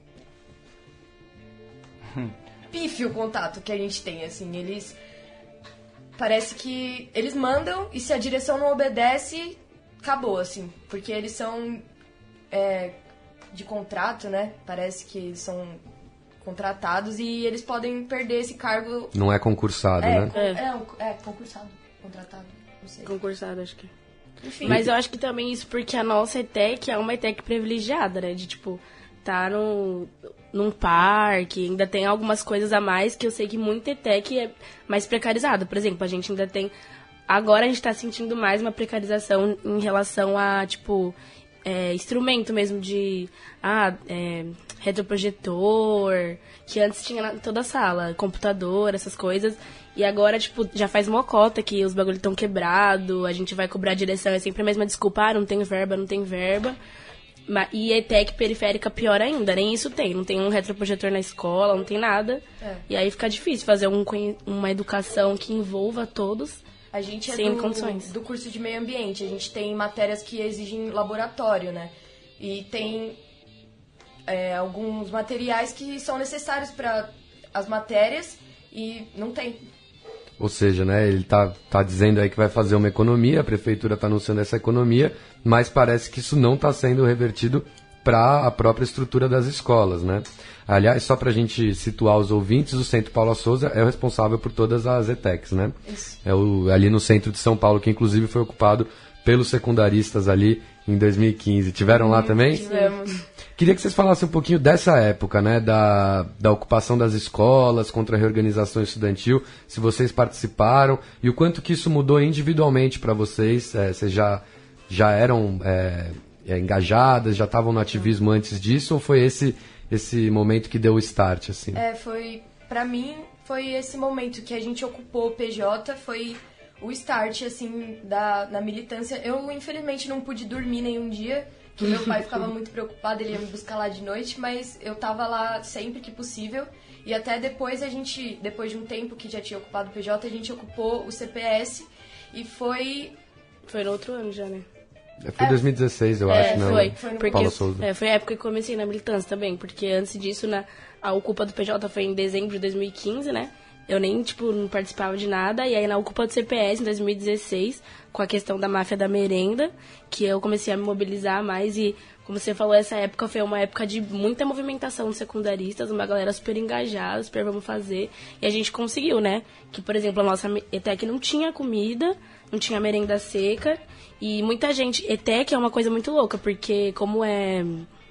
pífio o contato que a gente tem, assim, eles... Parece que eles mandam e se a direção não obedece, acabou, assim. Porque eles são é, de contrato, né? Parece que eles são contratados e eles podem perder esse cargo. Não é concursado, é, né? É, é, é concursado, contratado, não sei. Concursado, acho que. Enfim. Mas eu acho que também isso porque a nossa E T E C é uma E T E C privilegiada, né? De, tipo, tá num, num parque, ainda tem algumas coisas a mais que eu sei que muita E T E C é mais precarizada. Por exemplo, a gente ainda tem... Agora a gente tá sentindo mais uma precarização em relação a, tipo, é, instrumento mesmo de... Ah, é, retroprojetor, que antes tinha na toda a sala, computador, essas coisas. E agora, tipo, já faz mocota que os bagulhos estão quebrados, a gente vai cobrar a direção, é sempre a mesma desculpa, ah, não tem verba, não tem verba. E a E T E C periférica pior ainda, nem isso tem. Não tem um retroprojetor na escola, não tem nada. É. E aí fica difícil fazer um, uma educação que envolva todos. A gente é sem do, condições. do curso de meio ambiente. A gente tem matérias que exigem laboratório, né? E tem é, alguns materiais que são necessários para as matérias e não tem. Ou seja, né, ele tá, tá dizendo aí que vai fazer uma economia, a prefeitura está anunciando essa economia, mas parece que isso não está sendo revertido para a própria estrutura das escolas, né? Aliás, só para a gente situar os ouvintes, o Centro Paula Souza é o responsável por todas as E T E Cs, né? Isso. É o, ali no centro de São Paulo, que inclusive foi ocupado pelos secundaristas ali em dois mil e quinze. Tiveram lá também? Tivemos. Queria que vocês falassem um pouquinho dessa época, né, da, da ocupação das escolas contra a reorganização estudantil, se vocês participaram e o quanto que isso mudou individualmente para vocês. É, vocês já, já eram é, é, engajadas, já estavam no ativismo antes disso, ou foi esse, esse momento que deu o start, assim? É, foi, pra mim, foi esse momento que a gente ocupou o P J, foi o start, assim, da, da militância. Eu, infelizmente, não pude dormir nenhum dia, que meu pai ficava muito preocupado, ele ia me buscar lá de noite, mas eu tava lá sempre que possível. E até depois a gente, depois de um tempo que já tinha ocupado o P J, a gente ocupou o C P S e foi... Foi no outro ano já, né? Foi em é. dois mil e dezesseis, eu é, acho, né? Foi, foi porque, Paula Souza. É, foi a época que comecei na militância também, porque antes disso, na, a Ocupa do P J foi em dezembro de dois mil e quinze, né? Eu nem, tipo, não participava de nada. E aí, na Ocupa do C P S, em dois mil e dezesseis, com a questão da máfia da merenda, que eu comecei a me mobilizar mais. E, como você falou, essa época foi uma época de muita movimentação de secundaristas, uma galera super engajada, super vamos fazer. E a gente conseguiu, né? Que, por exemplo, a nossa E T E C não tinha comida, não tinha merenda seca. E muita gente... E T E C é uma coisa muito louca, porque como é...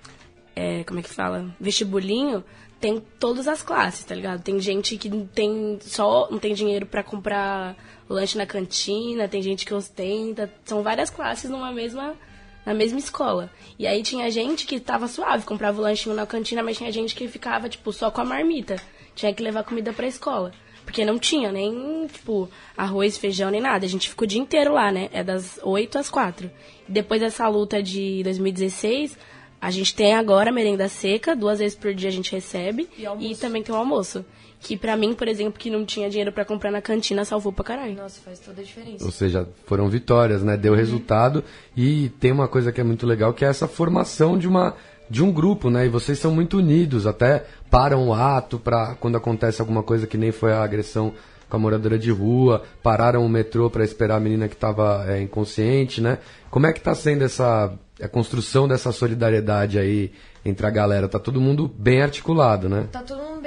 é como é que fala? Vestibulinho... Tem todas as classes, tá ligado? Tem gente que não tem, só, não tem dinheiro pra comprar lanche na cantina, tem gente que ostenta. São várias classes numa mesma, na mesma escola. E aí tinha gente que tava suave, comprava o lanchinho na cantina, mas tinha gente que ficava, tipo, só com a marmita. Tinha que levar comida pra escola. Porque não tinha nem, tipo, arroz, feijão, nem nada. A gente ficou o dia inteiro lá, né? É das oito às quatro. E depois dessa luta de dois mil e dezesseis... A gente tem agora a merenda seca, duas vezes por dia a gente recebe. E, e também tem o almoço. Que pra mim, por exemplo, que não tinha dinheiro pra comprar na cantina, salvou pra caralho. Nossa, faz toda a diferença. Ou seja, foram vitórias, né? Deu uhum. resultado. E tem uma coisa que é muito legal, que é essa formação de, uma, de um grupo, né? E vocês são muito unidos, até param o ato pra quando acontece alguma coisa que nem foi a agressão com a moradora de rua, pararam o metrô pra esperar a menina que estava é, inconsciente, né? Como é que tá sendo essa... a construção dessa solidariedade aí entre a galera? Tá todo mundo bem articulado, né? Tá todo mundo bem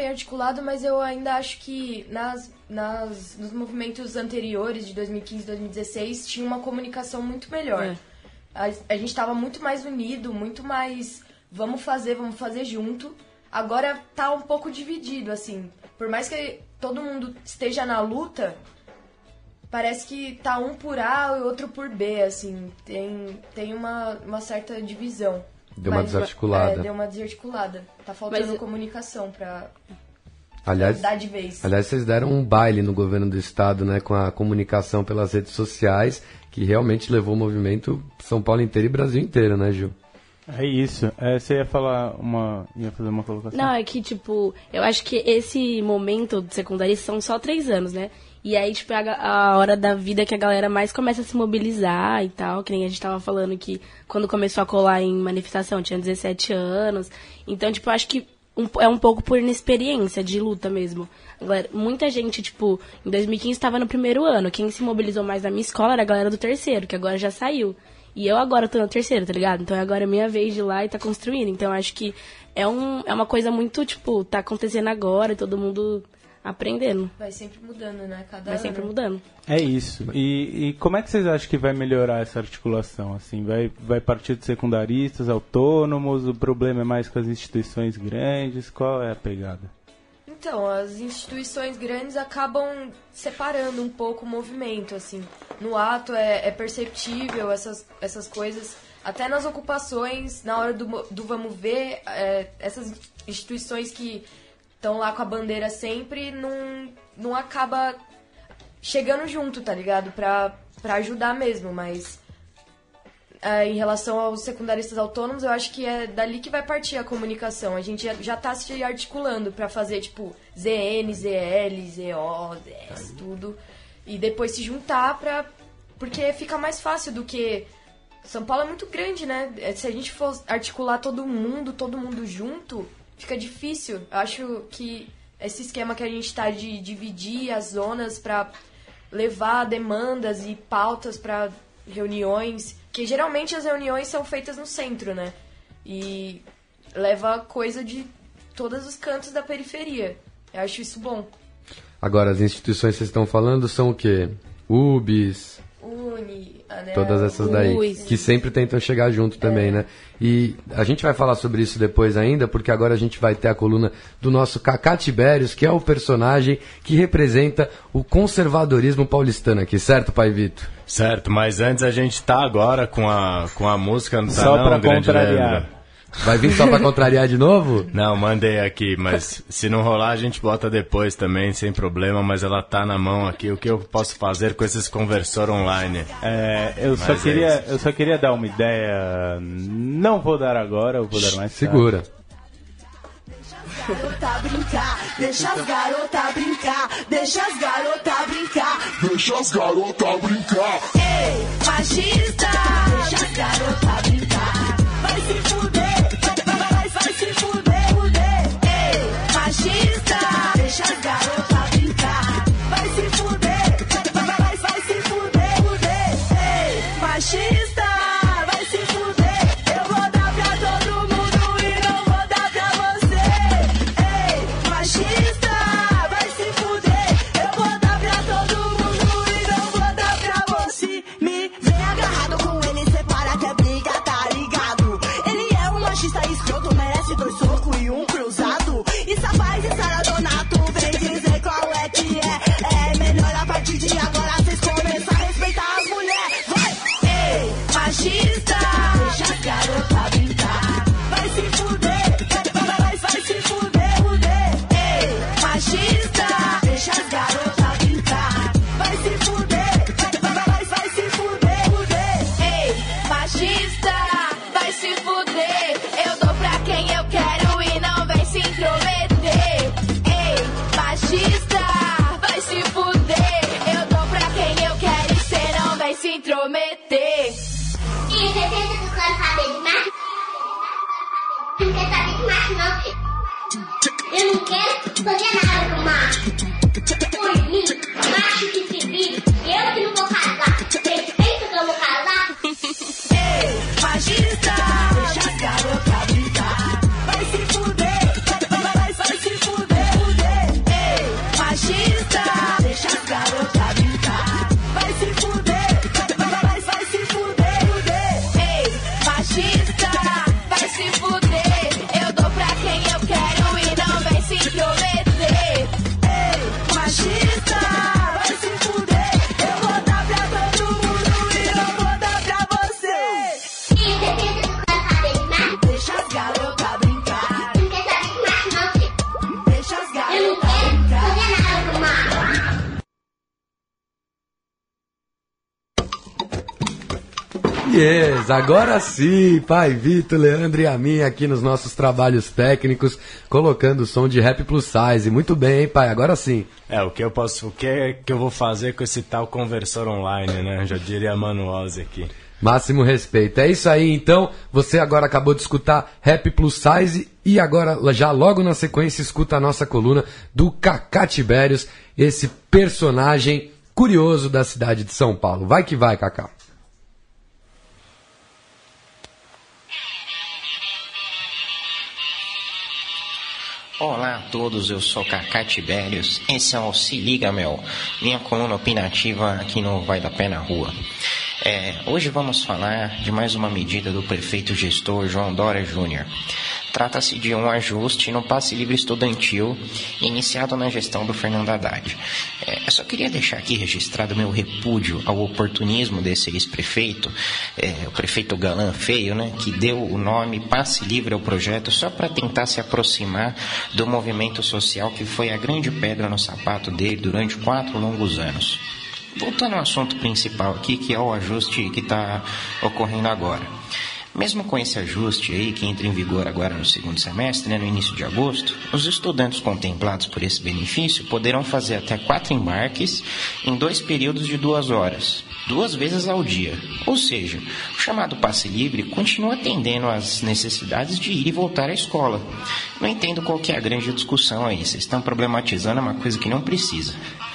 bem articulado, mas eu ainda acho que nas, nas, nos movimentos anteriores, de dois mil e quinze, dois mil e dezesseis, tinha uma comunicação muito melhor. É. A, a gente estava muito mais unido, muito mais vamos fazer, vamos fazer junto. Agora tá um pouco dividido, assim. Por mais que todo mundo esteja na luta, parece que tá um por A e outro por B, assim. Tem, tem uma, uma certa divisão. Deu uma Mas, desarticulada. É, deu uma desarticulada. Tá faltando Mas... comunicação pra aliás, dar de vez. Aliás, vocês deram um baile no governo do estado, né? Com a comunicação pelas redes sociais, que realmente levou o movimento São Paulo inteiro e Brasil inteiro, né, Gil? É isso. É, você ia falar uma... ia fazer uma colocação? Não, é que, tipo, eu acho que esse momento de secundária são só três anos, né? E aí, tipo, é a, a hora da vida que a galera mais começa a se mobilizar e tal. Que nem a gente tava falando que quando começou a colar em manifestação tinha dezessete anos. Então, tipo, eu acho que um, é um pouco por inexperiência de luta mesmo. Agora, muita gente, tipo, em dois mil e quinze estava no primeiro ano. Quem se mobilizou mais na minha escola era a galera do terceiro, que agora já saiu. E eu agora tô no terceiro, tá ligado? Então agora é minha vez de ir lá e tá construindo. Então eu acho que é, um, é uma coisa muito, tipo, tá acontecendo agora e todo mundo aprendendo. Vai sempre mudando, né? Cada Vai ano. sempre mudando. É isso. E, e como é que vocês acham que vai melhorar essa articulação? Assim, vai, vai partir de secundaristas, autônomos? O problema é mais com as instituições grandes? Qual é a pegada? Então, as instituições grandes acabam separando um pouco o movimento, assim. No ato é, é perceptível essas, essas coisas. Até nas ocupações, na hora do, do vamos ver, é, essas instituições que estão lá com a bandeira sempre, não, não acaba chegando junto, tá ligado? Pra, pra ajudar mesmo, mas... É, em relação aos secundaristas autônomos, eu acho que é dali que vai partir a comunicação. A gente já, já tá se articulando pra fazer, tipo, Z N, Z L, Z O, Z S, tudo. E depois se juntar pra... Porque fica mais fácil do que... São Paulo é muito grande, né? Se a gente for articular todo mundo, todo mundo junto, fica difícil. Eu acho que esse esquema que a gente tá de dividir as zonas pra levar demandas e pautas pra reuniões... Que geralmente as reuniões são feitas no centro, né? E leva coisa de todos os cantos da periferia. Eu acho isso bom. Agora, as instituições que vocês estão falando são o quê? U B S... Uni, Anel... Todas essas daí, Ui, que sempre tentam chegar junto também, é. né? E a gente vai falar sobre isso depois ainda, porque agora a gente vai ter a coluna do nosso Cacá Tibérios, que é o personagem que representa o conservadorismo paulistano aqui, certo, Pai Vitor? Certo, mas antes a gente tá agora com a, com a música, não tá só não, pra grande contrariar. Lembra? Vai vir só pra contrariar de novo? Não, mandei aqui, mas se não rolar a gente bota depois também, sem problema, mas ela tá na mão aqui. O que eu posso fazer com esses conversor online? É, eu, só queria, é eu só queria dar uma ideia, não vou dar agora, eu vou dar mais tarde. Segura. Garota brincar, deixa as garotas brincar, deixa as garotas brincar, deixa as garotas brincar. Ei, machista, deixa as garotas brincar, vai se fuder, vai, vai, vai se fuder, fuder. Ei, machista, deixa as garotas brincar, vai se fuder, vai, vai, vai se fuder, fuder. Ei, machista, vai se fuder, eu vou dar pra todo mundo e não vou dar pra você. Ei, machista, vai se fuder, eu vou dar pra todo mundo e não vou dar pra você. Me vem agarrado com ele, separa que é briga, tá ligado? Ele é um machista escroto, merece dois socos e um cruzado. E Sapaz e Sara Donato, vem dizer qual é que é. É melhor a partir de agora vocês começar a respeitar as mulheres. Vai! Ei, machista, deixa as garotas brincar, vai se fuder, vai, vai, vai se fuder, fuder. Ei, machista, deixa as garotas brincar, vai se fuder, vai, vai, vai se fuder, fuder. Ei, machista, vai se fuder, eu dou pra quem eu quero e não vem se intrometer. Ei, machista, vai se fuder, eu dou pra quem eu quero e cê não vem se intrometer. E você pensa que eu quero saber de macho? Não quer saber de macho, não? Eu não quero fazer nada com macho. Por mim, macho que se vire, eu que não vou casar. Respeita que eu vou casar? Ei, machista, deixa as garotas brincar, vai se fuder, vai, vai, vai se fuder, Yes, agora sim, pai Vitor, Leandro e a mim aqui nos nossos trabalhos técnicos, colocando o som de Rap Plus Size. Muito bem, hein, pai? Agora sim. É, o que eu posso, o que, é que eu vou fazer com esse tal conversor online, né? Já diria Mano Ozzy aqui. Máximo respeito. É isso aí, então. Você agora acabou de escutar Rap Plus Size e agora, já logo na sequência, escuta a nossa coluna do Cacá Tibérios, esse personagem curioso da cidade de São Paulo. Vai que vai, Cacá. Olá a todos, eu sou Cacá Tibérios, esse é o Se Liga Meu, minha coluna opinativa aqui no Vai da Pé na Rua. É, hoje vamos falar de mais uma medida do prefeito gestor João Dória Júnior Trata-se de um ajuste no passe livre estudantil iniciado na gestão do Fernando Haddad. É, eu só queria deixar aqui registrado meu repúdio ao oportunismo desse ex-prefeito, é, o prefeito galã feio, né, que deu o nome passe livre ao projeto só para tentar se aproximar do movimento social que foi a grande pedra no sapato dele durante quatro longos anos. Voltando ao assunto principal aqui, que é o ajuste que está ocorrendo agora. Mesmo com esse ajuste aí, que entra em vigor agora no segundo semestre, né, no início de agosto, os estudantes contemplados por esse benefício poderão fazer até quatro embarques em dois períodos de duas horas, duas vezes ao dia. Ou seja, o chamado passe livre continua atendendo às necessidades de ir e voltar à escola. Não entendo qual que é a grande discussão aí, vocês estão problematizando uma coisa que não precisa.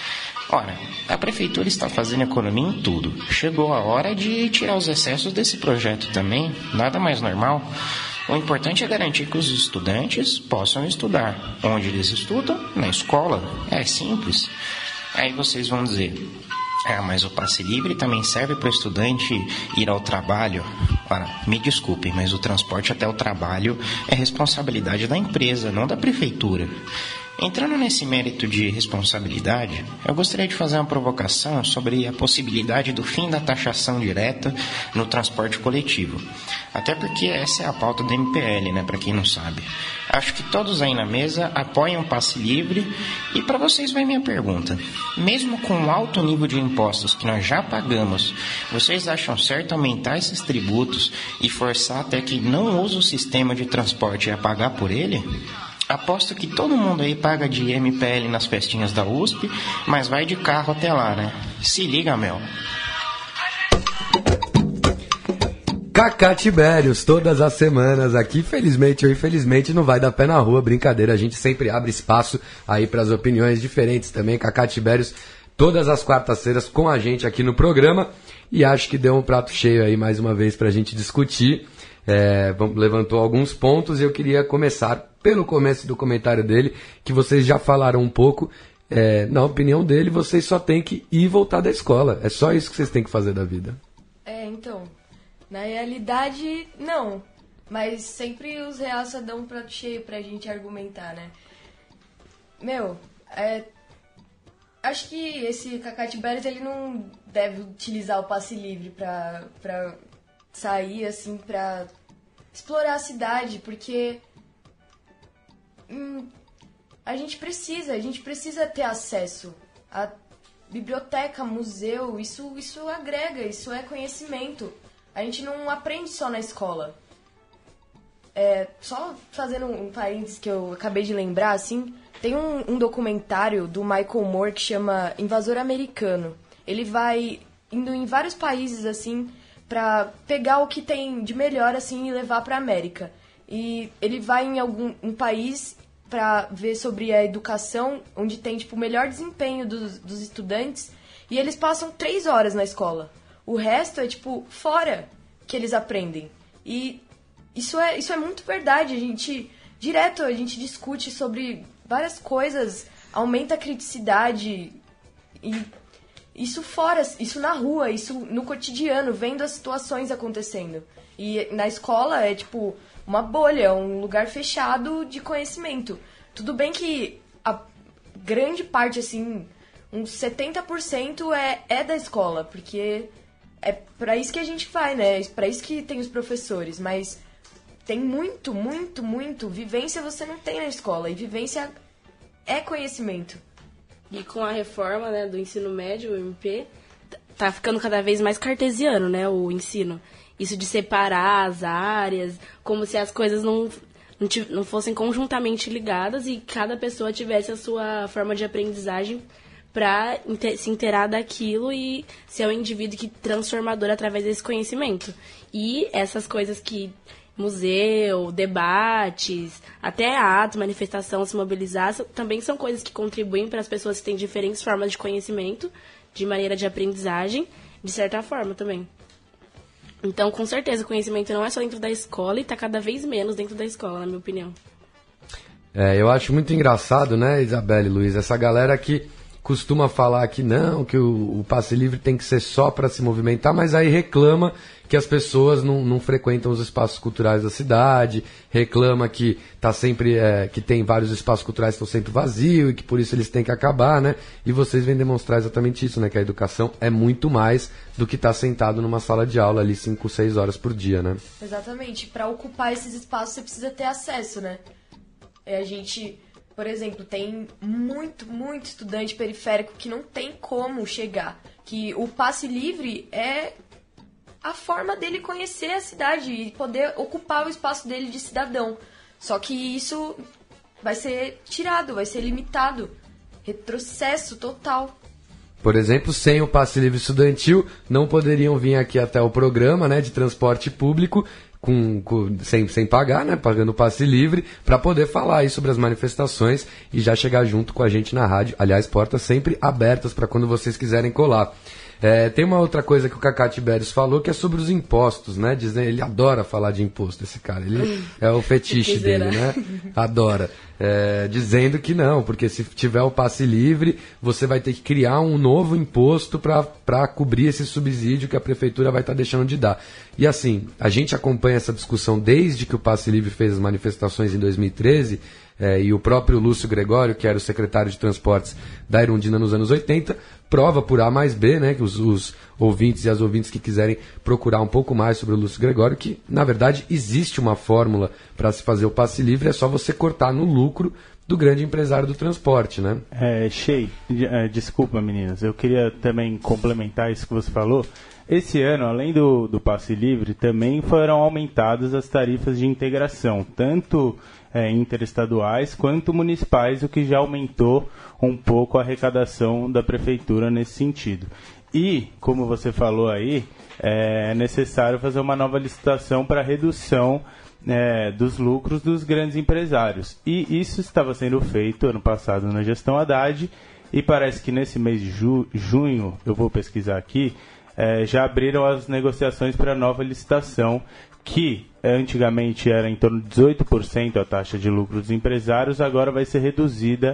Ora, a prefeitura está fazendo economia em tudo. Chegou a hora de tirar os excessos desse projeto também, nada mais normal. O importante é garantir que os estudantes possam estudar. Onde eles estudam? Na escola. É simples. Aí vocês vão dizer, ah, mas o passe livre também serve para o estudante ir ao trabalho. Ora, me desculpem, mas o transporte até o trabalho é responsabilidade da empresa, não da prefeitura. Entrando nesse mérito de responsabilidade, eu gostaria de fazer uma provocação sobre a possibilidade do fim da taxação direta no transporte coletivo. Até porque essa é a pauta do M P L, né, para quem não sabe. Acho que todos aí na mesa apoiam o passe livre e para vocês vai minha pergunta. Mesmo com o alto nível de impostos que nós já pagamos, vocês acham certo aumentar esses tributos e forçar até quem não usa o sistema de transporte a pagar por ele? Aposto que todo mundo aí paga de M P L nas festinhas da U S P, mas vai de carro até lá, né? Se liga, Mel. Cacá Tibérios, todas as semanas aqui, felizmente ou infelizmente, não vai dar pé na rua, brincadeira, a gente sempre abre espaço aí para as opiniões diferentes também. Cacá Tibérios, todas as quartas-feiras com a gente aqui no programa, e acho que deu um prato cheio aí mais uma vez para a gente discutir. É, levantou alguns pontos e eu queria começar pelo começo do comentário dele, que vocês já falaram um pouco. É, na opinião dele, vocês só têm que ir e voltar da escola. É só isso que vocês têm que fazer da vida. É, então, na realidade, não. Mas sempre os reaça dão um prato cheio pra gente argumentar, né? Meu, é, acho que esse Cacá Tibérios, ele não deve utilizar o passe livre pra, pra sair, assim, pra explorar a cidade, porque hum, a gente precisa, a gente precisa ter acesso a biblioteca, museu, isso, isso agrega, isso é conhecimento. A gente não aprende só na escola. É, só fazendo um parênteses que eu acabei de lembrar, assim, tem um, um documentário do Michael Moore que chama Invasor Americano. Ele vai indo em vários países, assim, pra pegar o que tem de melhor, assim, e levar pra América. E ele vai em algum um país pra ver sobre a educação, onde tem, tipo, o melhor desempenho dos, dos estudantes, e eles passam três horas na escola. O resto é, tipo, fora que eles aprendem. E isso é, isso é muito verdade. A gente, direto, a gente discute sobre várias coisas, aumenta a criticidade, e isso fora, isso na rua, isso no cotidiano, vendo as situações acontecendo. E na escola é, tipo, uma bolha, um lugar fechado de conhecimento. Tudo bem que a grande parte, assim, uns setenta por cento é, é da escola, porque é pra isso que a gente vai, né? É pra isso que tem os professores, mas tem muito, muito, muito. Vivência você não tem na escola, e vivência é conhecimento. E com a reforma, né, do ensino médio, o M P, tá ficando cada vez mais cartesiano, né, o ensino. isso de separar as áreas, como se as coisas não, não, tiv- não fossem conjuntamente ligadas e cada pessoa tivesse a sua forma de aprendizagem para se inteirar daquilo e ser um indivíduo que transformador através desse conhecimento. E essas coisas que museu, debates, até ato, manifestação, se mobilizar, também são coisas que contribuem para as pessoas que têm diferentes formas de conhecimento, de maneira de aprendizagem, de certa forma também. Então, com certeza, o conhecimento não é só dentro da escola e está cada vez menos dentro da escola, na minha opinião. É, eu acho muito engraçado, né, Isabelle e Luiz, essa galera que costuma falar que não, que o, o passe livre tem que ser só para se movimentar, mas aí reclama que as pessoas não, não frequentam os espaços culturais da cidade, reclama que tá sempre é, que tem vários espaços culturais que estão sempre vazios e que por isso eles têm que acabar, né? E vocês vêm demonstrar exatamente isso, né? Que a educação é muito mais do que estar sentado numa sala de aula ali cinco, seis horas por dia, né? Exatamente. Para ocupar esses espaços você precisa ter acesso, né? É, a gente, por exemplo, tem muito, muito estudante periférico que não tem como chegar. Que o passe livre é a forma dele conhecer a cidade e poder ocupar o espaço dele de cidadão. Só que isso vai ser tirado, vai ser limitado. Retrocesso total. Por exemplo, sem o passe livre estudantil, não poderiam vir aqui até o programa, né, de transporte público, com, com, sem, sem pagar, né, pagando o passe livre, para poder falar aí sobre as manifestações e já chegar junto com a gente na rádio. Aliás, portas sempre abertas para quando vocês quiserem colar. É, tem uma outra coisa que o Cacá Tibérios falou, que é sobre os impostos, né? Dizem, ele adora falar de imposto, esse cara. Ele é o fetiche dele, né? Adora. É, dizendo que não, porque se tiver o passe livre, você vai ter que criar um novo imposto para cobrir esse subsídio que a prefeitura vai estar tá deixando de dar. E assim, a gente acompanha essa discussão desde que o passe livre fez as manifestações em dois mil e treze, é, e o próprio Lúcio Gregório, que era o secretário de transportes da Irundina nos anos oitenta, prova por A mais B, né, que os, os ouvintes e as ouvintes que quiserem procurar um pouco mais sobre o Lúcio Gregório, que na verdade existe uma fórmula para se fazer o passe livre, é só você cortar no lucro do grande empresário do transporte, né? É, Shei, é, desculpa meninas, eu queria também complementar isso que você falou. Esse ano, além do, do passe livre, também foram aumentadas as tarifas de integração, tanto é, interestaduais quanto municipais, o que já aumentou um pouco a arrecadação da prefeitura nesse sentido. E, como você falou aí, é necessário fazer uma nova licitação para redução é, dos lucros dos grandes empresários. E isso estava sendo feito ano passado na gestão Haddad, e parece que nesse mês de ju- junho, eu vou pesquisar aqui, é, já abriram as negociações para a nova licitação, que antigamente era em torno de dezoito por cento a taxa de lucro dos empresários, agora vai ser reduzida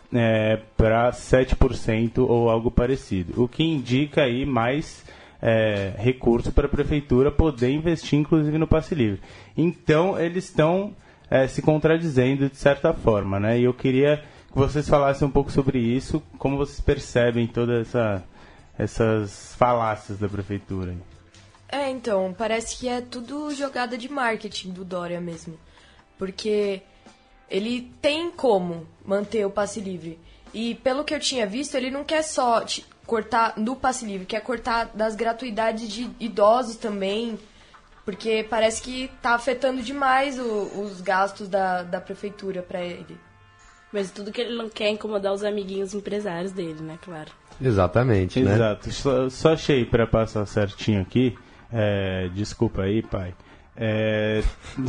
é, para sete por cento ou algo parecido, o que indica aí mais é, recurso para a prefeitura poder investir inclusive no passe livre. Então eles estão é, se contradizendo de certa forma, né? E eu queria que vocês falassem um pouco sobre isso, como vocês percebem todas essa, essas falácias da prefeitura. É, então, parece que é tudo jogada de marketing do Dória mesmo. Porque ele tem como manter o passe livre. E pelo que eu tinha visto, ele não quer só cortar do passe livre, quer cortar das gratuidades de idosos também. Porque parece que tá afetando demais o, os gastos da, da prefeitura para ele. Mas tudo que ele não quer é incomodar os amiguinhos empresários dele, né, claro. Exatamente, né? Exato. Só, só achei para passar certinho aqui. É, desculpa aí, pai. É,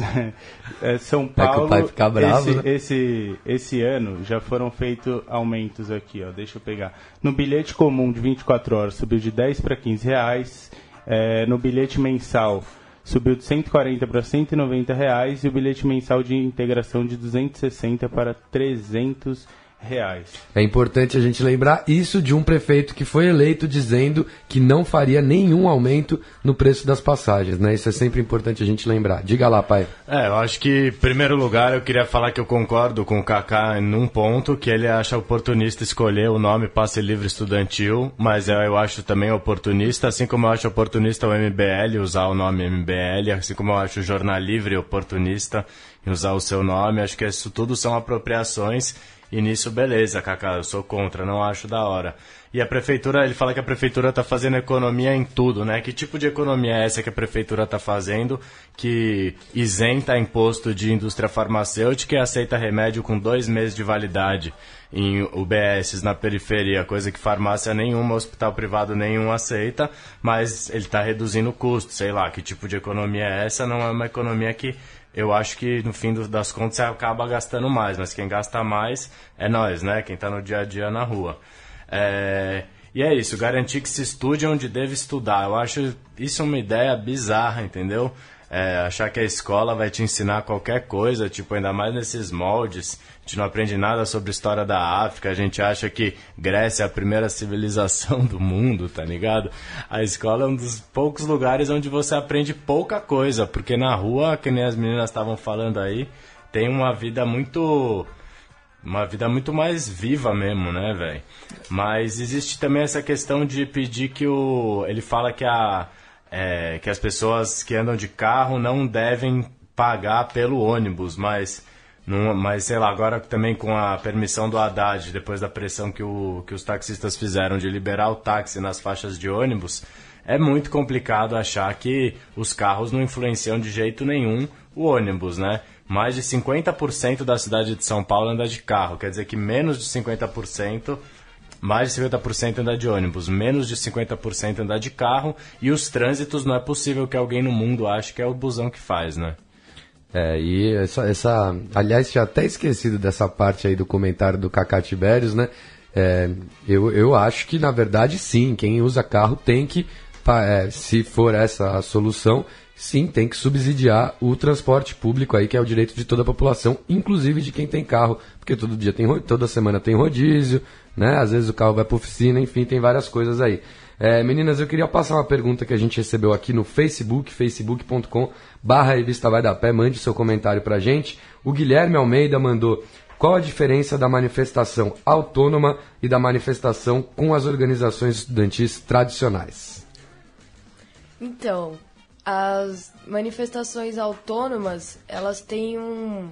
é, São Paulo, é que o pai fica bravo, esse, né? esse, esse ano já foram feitos aumentos aqui, ó, deixa eu pegar. No bilhete comum de vinte e quatro horas subiu de dez para quinze reais. É, no bilhete mensal subiu de cento e quarenta para cento e noventa reais. E o bilhete mensal de integração de duzentos e sessenta para trezentos reais. É importante a gente lembrar isso de um prefeito que foi eleito dizendo que não faria nenhum aumento no preço das passagens, né? Isso é sempre importante a gente lembrar. Diga lá, pai. É, eu acho que, em primeiro lugar, eu queria falar que eu concordo com o Kaká num ponto, que ele acha oportunista escolher o nome Passe Livre Estudantil, mas eu, eu acho também oportunista, assim como eu acho oportunista o M B L usar o nome M B L, assim como eu acho o Jornal Livre oportunista usar o seu nome. Acho que isso tudo são apropriações E nisso, beleza, Kaká, eu sou contra, não acho da hora. E a prefeitura, ele fala que a prefeitura está fazendo economia em tudo, né? Que tipo de economia é essa que a prefeitura está fazendo, que isenta imposto de indústria farmacêutica e aceita remédio com dois meses de validade em U B S na periferia, coisa que farmácia nenhuma, hospital privado nenhum aceita, mas ele está reduzindo o custo, sei lá, que tipo de economia é essa? Não é uma economia que eu acho que no fim das contas você acaba gastando mais, mas quem gasta mais é nós, né? Quem está no dia a dia na rua. É, e é isso, garantir que se estude onde deve estudar. Eu acho isso uma ideia bizarra, entendeu? É, achar que a escola vai te ensinar qualquer coisa, tipo, ainda mais nesses moldes. A gente não aprende nada sobre a história da África, a gente acha que Grécia é a primeira civilização do mundo, tá ligado? A escola é um dos poucos lugares onde você aprende pouca coisa, porque na rua, que nem as meninas estavam falando aí, tem uma vida muito... Uma vida muito mais viva mesmo, né, velho? Mas existe também essa questão de pedir que o... Ele fala que, a, é, que as pessoas que andam de carro não devem pagar pelo ônibus, mas, não, mas sei lá, agora também com a permissão do Haddad, depois da pressão que, o, que os taxistas fizeram de liberar o táxi nas faixas de ônibus, é muito complicado achar que os carros não influenciam de jeito nenhum o ônibus, né? Mais de cinquenta por cento da cidade de São Paulo anda de carro, quer dizer que menos de cinquenta por cento, mais de cinquenta por cento anda de ônibus, menos de cinquenta por cento anda de carro, e os trânsitos não é possível que alguém no mundo ache que é o busão que faz, né? É, e essa, essa aliás, tinha até esquecido dessa parte aí do comentário do Kaká Tibérios, né? É, eu, eu acho que, na verdade, sim, quem usa carro tem que, é, se for essa a solução... Sim, tem que subsidiar o transporte público aí, que é o direito de toda a população, inclusive de quem tem carro, porque todo dia tem, toda semana tem rodízio, né? Às vezes o carro vai para oficina, enfim, tem várias coisas aí. É, meninas, eu queria passar uma pergunta que a gente recebeu aqui no Facebook, facebook ponto com barra revista Vai da Pé, mande seu comentário pra gente. O Guilherme Almeida mandou: qual a diferença da manifestação autônoma e da manifestação com as organizações estudantis tradicionais? Então... As manifestações autônomas, elas têm um,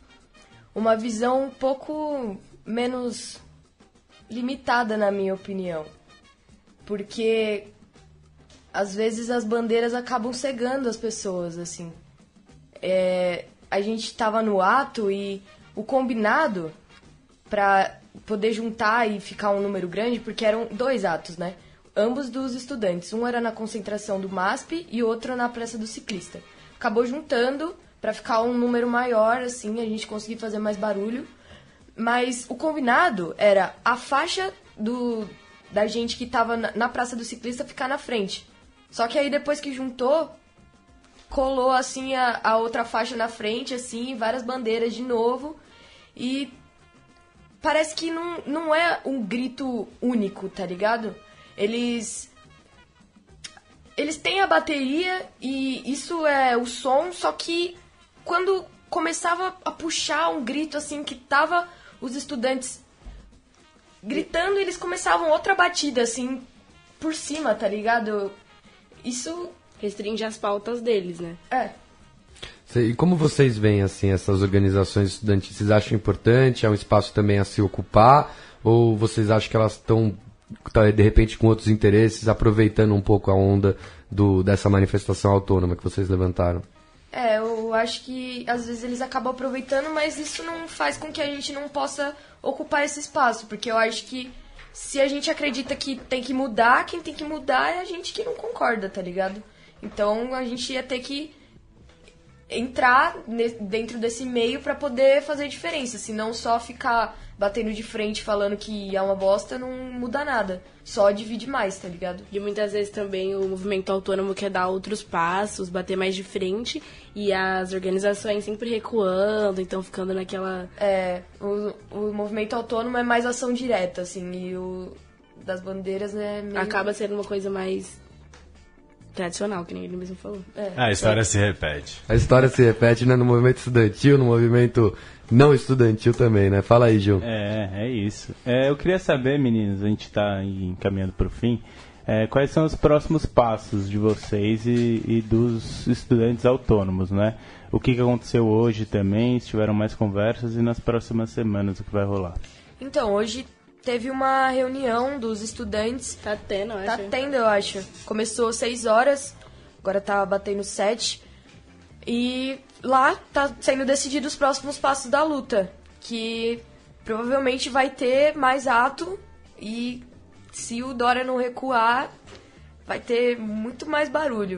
uma visão um pouco menos limitada, na minha opinião. Porque, às vezes, as bandeiras acabam cegando as pessoas, assim. É, a gente estava no ato e o combinado para poder juntar e ficar um número grande, porque eram dois atos, né? Ambos dos estudantes. Um era na concentração do M A S P e outro na Praça do Ciclista. Acabou juntando para ficar um número maior, assim, a gente conseguir fazer mais barulho. Mas o combinado era a faixa do, da gente que estava na, na Praça do Ciclista ficar na frente. Só que aí depois que juntou, colou assim a, a outra faixa na frente, assim, várias bandeiras de novo. E parece que não, não é um grito único, tá ligado? Eles, eles têm a bateria e isso é o som, só que quando começava a puxar um grito assim que tava os estudantes gritando, eles começavam outra batida assim por cima, tá ligado? Isso restringe as pautas deles, né? É. E como vocês veem assim essas organizações estudantis? Vocês acham importante? É um espaço também a se ocupar? Ou vocês acham que elas estão de repente com outros interesses, aproveitando um pouco a onda do, dessa manifestação autônoma que vocês levantaram? É, eu acho que às vezes eles acabam aproveitando, mas isso não faz com que a gente não possa ocupar esse espaço, porque eu acho que se a gente acredita que tem que mudar, quem tem que mudar é a gente que não concorda, tá ligado? Então a gente ia ter que entrar dentro desse meio pra poder fazer diferença, senão só ficar batendo de frente falando que é uma bosta não muda nada, só divide mais, tá ligado? E muitas vezes também o movimento autônomo quer dar outros passos, bater mais de frente, e as organizações sempre recuando, então ficando naquela... É, o, o movimento autônomo é mais ação direta, assim, e o das bandeiras é meio... Acaba sendo uma coisa mais tradicional, que nem ele mesmo falou. É. A história é. se repete. A história se repete, né, no movimento estudantil, no movimento não estudantil também, né? Fala aí, Gil. É, é isso. É, eu queria saber, meninos, a gente está encaminhando para o fim, é, quais são os próximos passos de vocês e, e dos estudantes autônomos, né? o que, que aconteceu hoje também, se tiveram mais conversas e nas próximas semanas o que vai rolar. Então, hoje teve uma reunião dos estudantes. Tá tendo, eu acho. Tá tendo, eu acho. Começou às seis horas, agora tá batendo sete. E lá tá sendo decidido os próximos passos da luta, que provavelmente vai ter mais ato e se o Dória não recuar, vai ter muito mais barulho.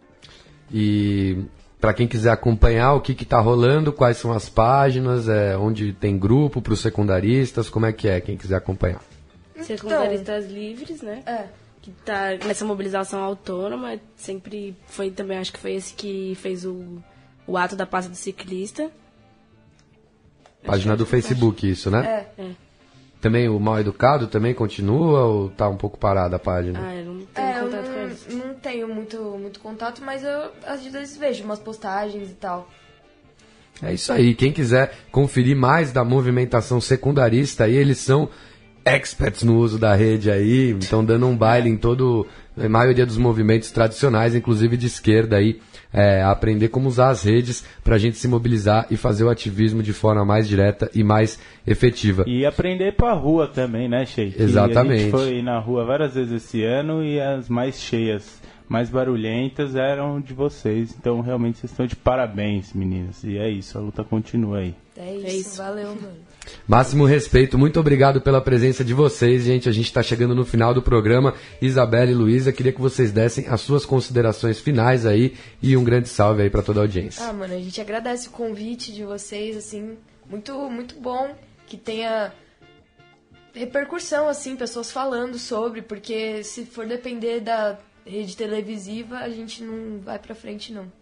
E para quem quiser acompanhar o que que tá rolando, quais são as páginas, é, onde tem grupo para os secundaristas, como é que é, quem quiser acompanhar? Secundaristas Livres, né? É. Que tá nessa mobilização autônoma, sempre foi também, acho que foi esse que fez o, o ato da pasta do ciclista. Página do Facebook, isso, né? É. É. Também o Mal Educado também continua ou tá um pouco parada a página? Ah, eu não tenho É, eu contato com eles. não, não tenho muito, muito contato, mas eu às vezes vejo umas postagens e tal. É isso aí, quem quiser conferir mais da movimentação secundarista aí, eles são experts no uso da rede aí, estão dando um baile em todo, a maioria dos movimentos tradicionais, inclusive de esquerda aí, é, a aprender como usar as redes pra gente se mobilizar e fazer o ativismo de forma mais direta e mais efetiva. E aprender pra rua também, né, Sheik? Exatamente. A gente foi na rua várias vezes esse ano e as mais cheias, mais barulhentas eram de vocês. Então, realmente, vocês estão de parabéns, meninas. E é isso, a luta continua aí. É isso, É isso. valeu, mano. Máximo respeito, muito obrigado pela presença de vocês, gente. A gente está chegando no final do programa. Isabela e Luísa, queria que vocês dessem as suas considerações finais aí e um grande salve aí para toda a audiência. Ah, mano, a gente agradece o convite de vocês, assim, muito, muito bom que tenha repercussão, assim, pessoas falando sobre, porque se for depender da rede televisiva, a gente não vai pra frente, não.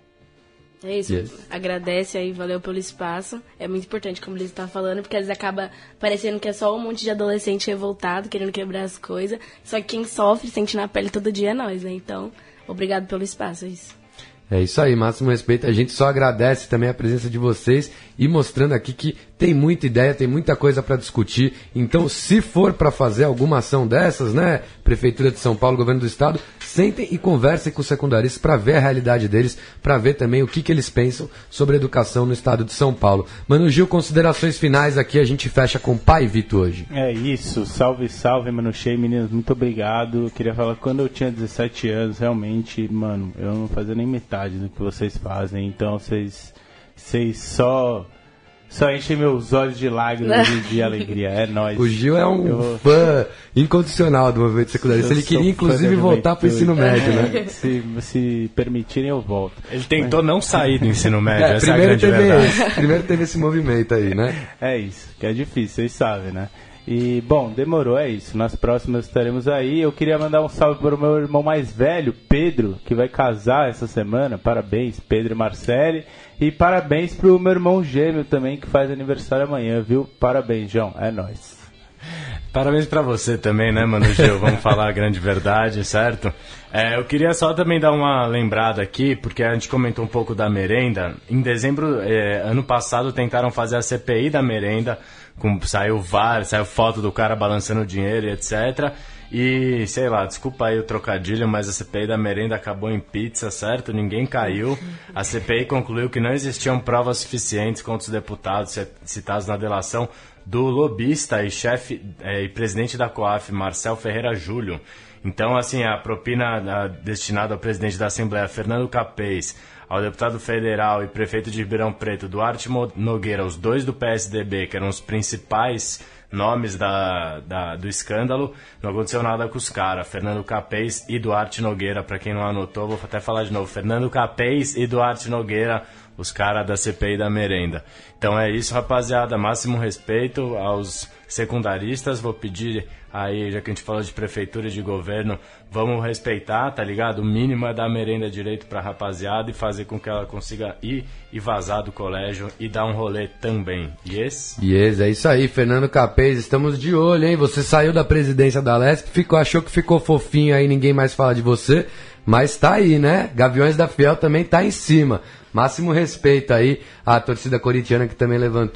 É isso, Yes. agradece aí, valeu pelo espaço. É muito importante, como eles estão falando, porque às vezes acaba parecendo que é só um monte de adolescente revoltado, querendo quebrar as coisas. Só que quem sofre, sente na pele todo dia é nós, né? Então, obrigado pelo espaço, é isso. É isso aí, máximo respeito. A gente só agradece também a presença de vocês e mostrando aqui que tem muita ideia, tem muita coisa para discutir. Então, se for para fazer alguma ação dessas, né, Prefeitura de São Paulo, Governo do Estado, sentem e conversem com os secundaristas para ver a realidade deles, para ver também o que, que eles pensam sobre a educação no Estado de São Paulo. Mano Gil, considerações finais aqui, a gente fecha com Pai Vito hoje. É isso, salve, salve, Mano Shea, meninas, muito obrigado. Eu queria falar que quando eu tinha dezessete anos, realmente, mano, eu não fazia nem metade do que vocês fazem, então vocês, vocês só, só enchem meus olhos de lágrimas e de alegria, é nóis. O Gil é um Eu- fã incondicional do movimento secundarista. Eu Ele queria, sou inclusive, fã da voltar para o ensino médio, juventude. né? É, se, se permitirem, eu volto. Ele tentou não sair do ensino médio, É, essa é a primeiro, grande teve verdade. esse, primeiro teve esse movimento aí, né? É isso, que é difícil, vocês sabem, né? E, bom, demorou, é isso. Nas próximas estaremos aí. Eu queria mandar um salve para o meu irmão mais velho, Pedro, que vai casar essa semana. Parabéns, Pedro e Marcele. E parabéns pro meu irmão gêmeo também, que faz aniversário amanhã, viu? Parabéns, João. É nóis. Parabéns pra você também, né, Mano Gil? Vamos falar a grande verdade, certo? É, eu queria só também dar uma lembrada aqui, porque a gente comentou um pouco da merenda. Em dezembro, é, ano passado, tentaram fazer a C P I da merenda, com, saiu V A R, saiu foto do cara balançando dinheiro e etcétera. E, sei lá, desculpa aí o trocadilho, mas a C P I da merenda acabou em pizza, certo? Ninguém caiu. A C P I concluiu que não existiam provas suficientes contra os deputados citados na delação do lobista e chefe eh, e presidente da COAF, Marcel Ferreira Júlio. Então, assim, a propina a, destinada ao presidente da Assembleia, Fernando Capês, ao deputado federal e prefeito de Ribeirão Preto, Duarte Nogueira, os dois do P S D B, que eram os principais nomes da, da, do escândalo, não aconteceu nada com os caras. Fernando Capês e Duarte Nogueira, para quem não anotou, vou até falar de novo. Fernando Capês e Duarte Nogueira, os caras da C P I da merenda. Então é isso, rapaziada. Máximo respeito aos secundaristas. Vou pedir aí, já que a gente falou de prefeitura e de governo, vamos respeitar, tá ligado? O mínimo é dar merenda direito pra rapaziada e fazer com que ela consiga ir e vazar do colégio e dar um rolê também. Yes? Yes, é isso aí, Fernando Capês, estamos de olho, hein? Você saiu da presidência da Lesp, ficou, achou que ficou fofinho aí, ninguém mais fala de você, mas tá aí, né? Gaviões da Fiel também tá em cima. Máximo respeito aí à torcida corintiana que também levantou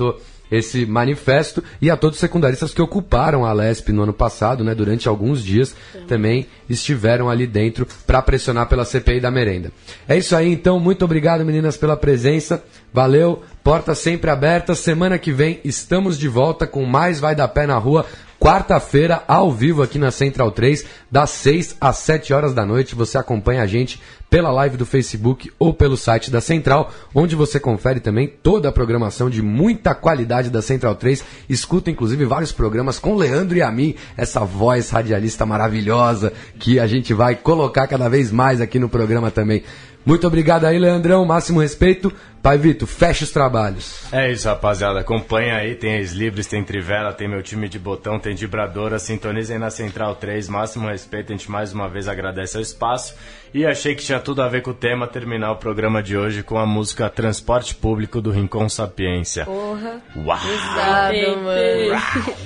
esse manifesto, e a todos os secundaristas que ocuparam a Lesp no ano passado, né, durante alguns dias, também estiveram ali dentro para pressionar pela C P I da merenda. É isso aí, então, muito obrigado, meninas, pela presença, valeu, portas sempre abertas, semana que vem estamos de volta com mais Vai Dar Pé na Rua, quarta-feira, ao vivo aqui na Central três, das seis às sete horas da noite. Você acompanha a gente pela live do Facebook ou pelo site da Central, onde você confere também toda a programação de muita qualidade da Central três. Escuta, inclusive, vários programas com o Leandro e a mim, essa voz radialista maravilhosa que a gente vai colocar cada vez mais aqui no programa também. Muito obrigado aí, Leandrão, máximo respeito. Pai Vitor, fecha os trabalhos. É isso, rapaziada, acompanha aí, tem ex-libris, tem Trivela, tem meu time de botão, tem vibradora, sintonizem na Central três, máximo respeito, a gente mais uma vez agradece ao espaço. E achei que tinha tudo a ver com o tema terminar o programa de hoje com a música Transporte Público do Rincon Sapiência. Porra. Uau! Pesado, mano.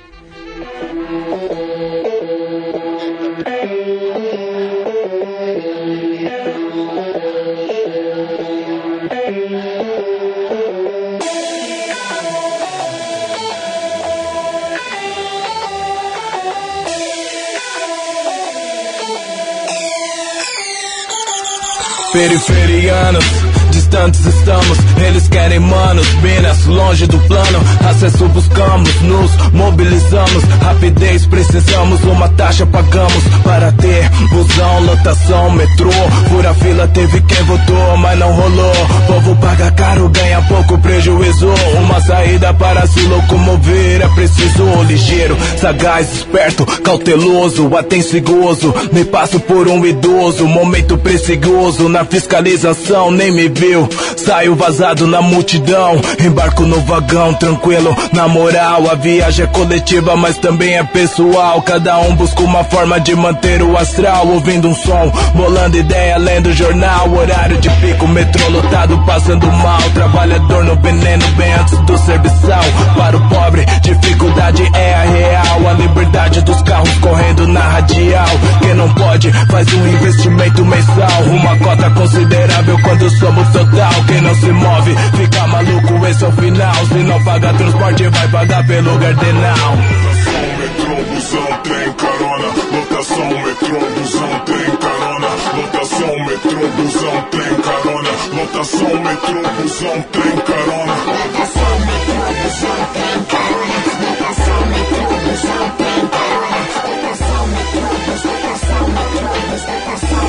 Periferianos, distantes estamos, eles querem manos, minas, longe do plano, acesso buscamos, nos mobilizamos, rapidez precisamos, uma taxa pagamos, para ter busão, lotação, metrô, fura fila teve quem votou, mas não rolou, povo paga caro, ganha pouco prejuízo, uma saída para se locomover, é preciso, ligeiro, sagaz, esperto, cauteloso, atencioso, me passo por um idoso, momento precioso, na fiscalização nem me viu, saio vazado na multidão, embarco no vagão tranquilo, na moral, a viagem é coletiva mas também é pessoal, cada um busca uma forma de manter o astral, ouvindo um som, bolando ideia, lendo jornal, horário de pico, metrô lotado, passando mal, trabalhador no veneno bem antes do serviçal, para o pobre, dificuldade é a real, a liberdade dos carros correndo na radial, quem não pode faz um investimento mensal, uma cota considerável quando somos total, quem não se move fica maluco, esse é o final, se não paga transporte vai pagar pelo gardenal. Lotação, metrô, busão, trem, carona, lotação, metrô, busão, trem, carona, lotação, metrô, busão, trem, carona, lotação, metrô, busão, trem, carona, lotação, metrô, busão, trem, carona, lotação, metrô, busão, trem, carona, lotação, metrô, lotação, metrô,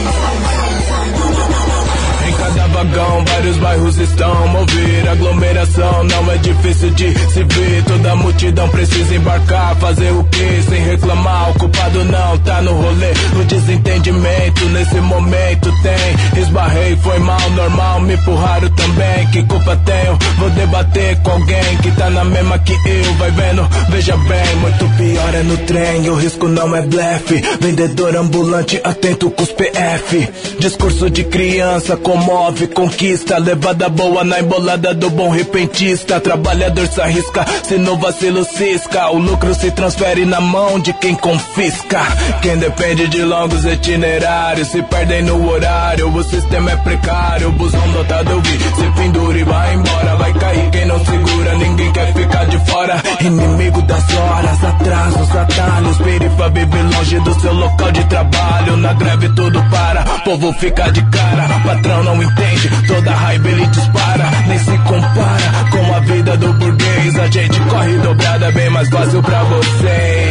em cada vagão, vários bairros estão mover aglomeração, não é difícil de se ver, toda multidão precisa embarcar, fazer o que sem reclamar, o culpado não tá no rolê, no desentendimento, nesse momento tem, esbarrei, foi mal, normal, me empurraram também, que culpa tenho, vou debater com alguém que tá na mesma que eu, vai vendo, veja bem, muito pior é no trem, o risco não é blefe, vendedor ambulante atento com os P F, discurso de criança comove, conquista, levada boa na embolada do bom repentista, trabalhador se arrisca, se no vacilo cisca, o lucro se transfere na mão de quem confisca, quem depende de longos itinerários, se perdem no horário, o sistema é precário, o busão lotado eu vi, se pendura e vai embora, vai cair quem não segura, ninguém quer ficar de fora, inimigo das horas, atrasos, atalhos, perifa vive longe do seu local de trabalho, na greve tudo para, povo fica de cara, patrão não entende, toda raiva ele dispara, nem se compara com a vida do burguês, a gente corre dobrada, bem mais fácil pra vocês.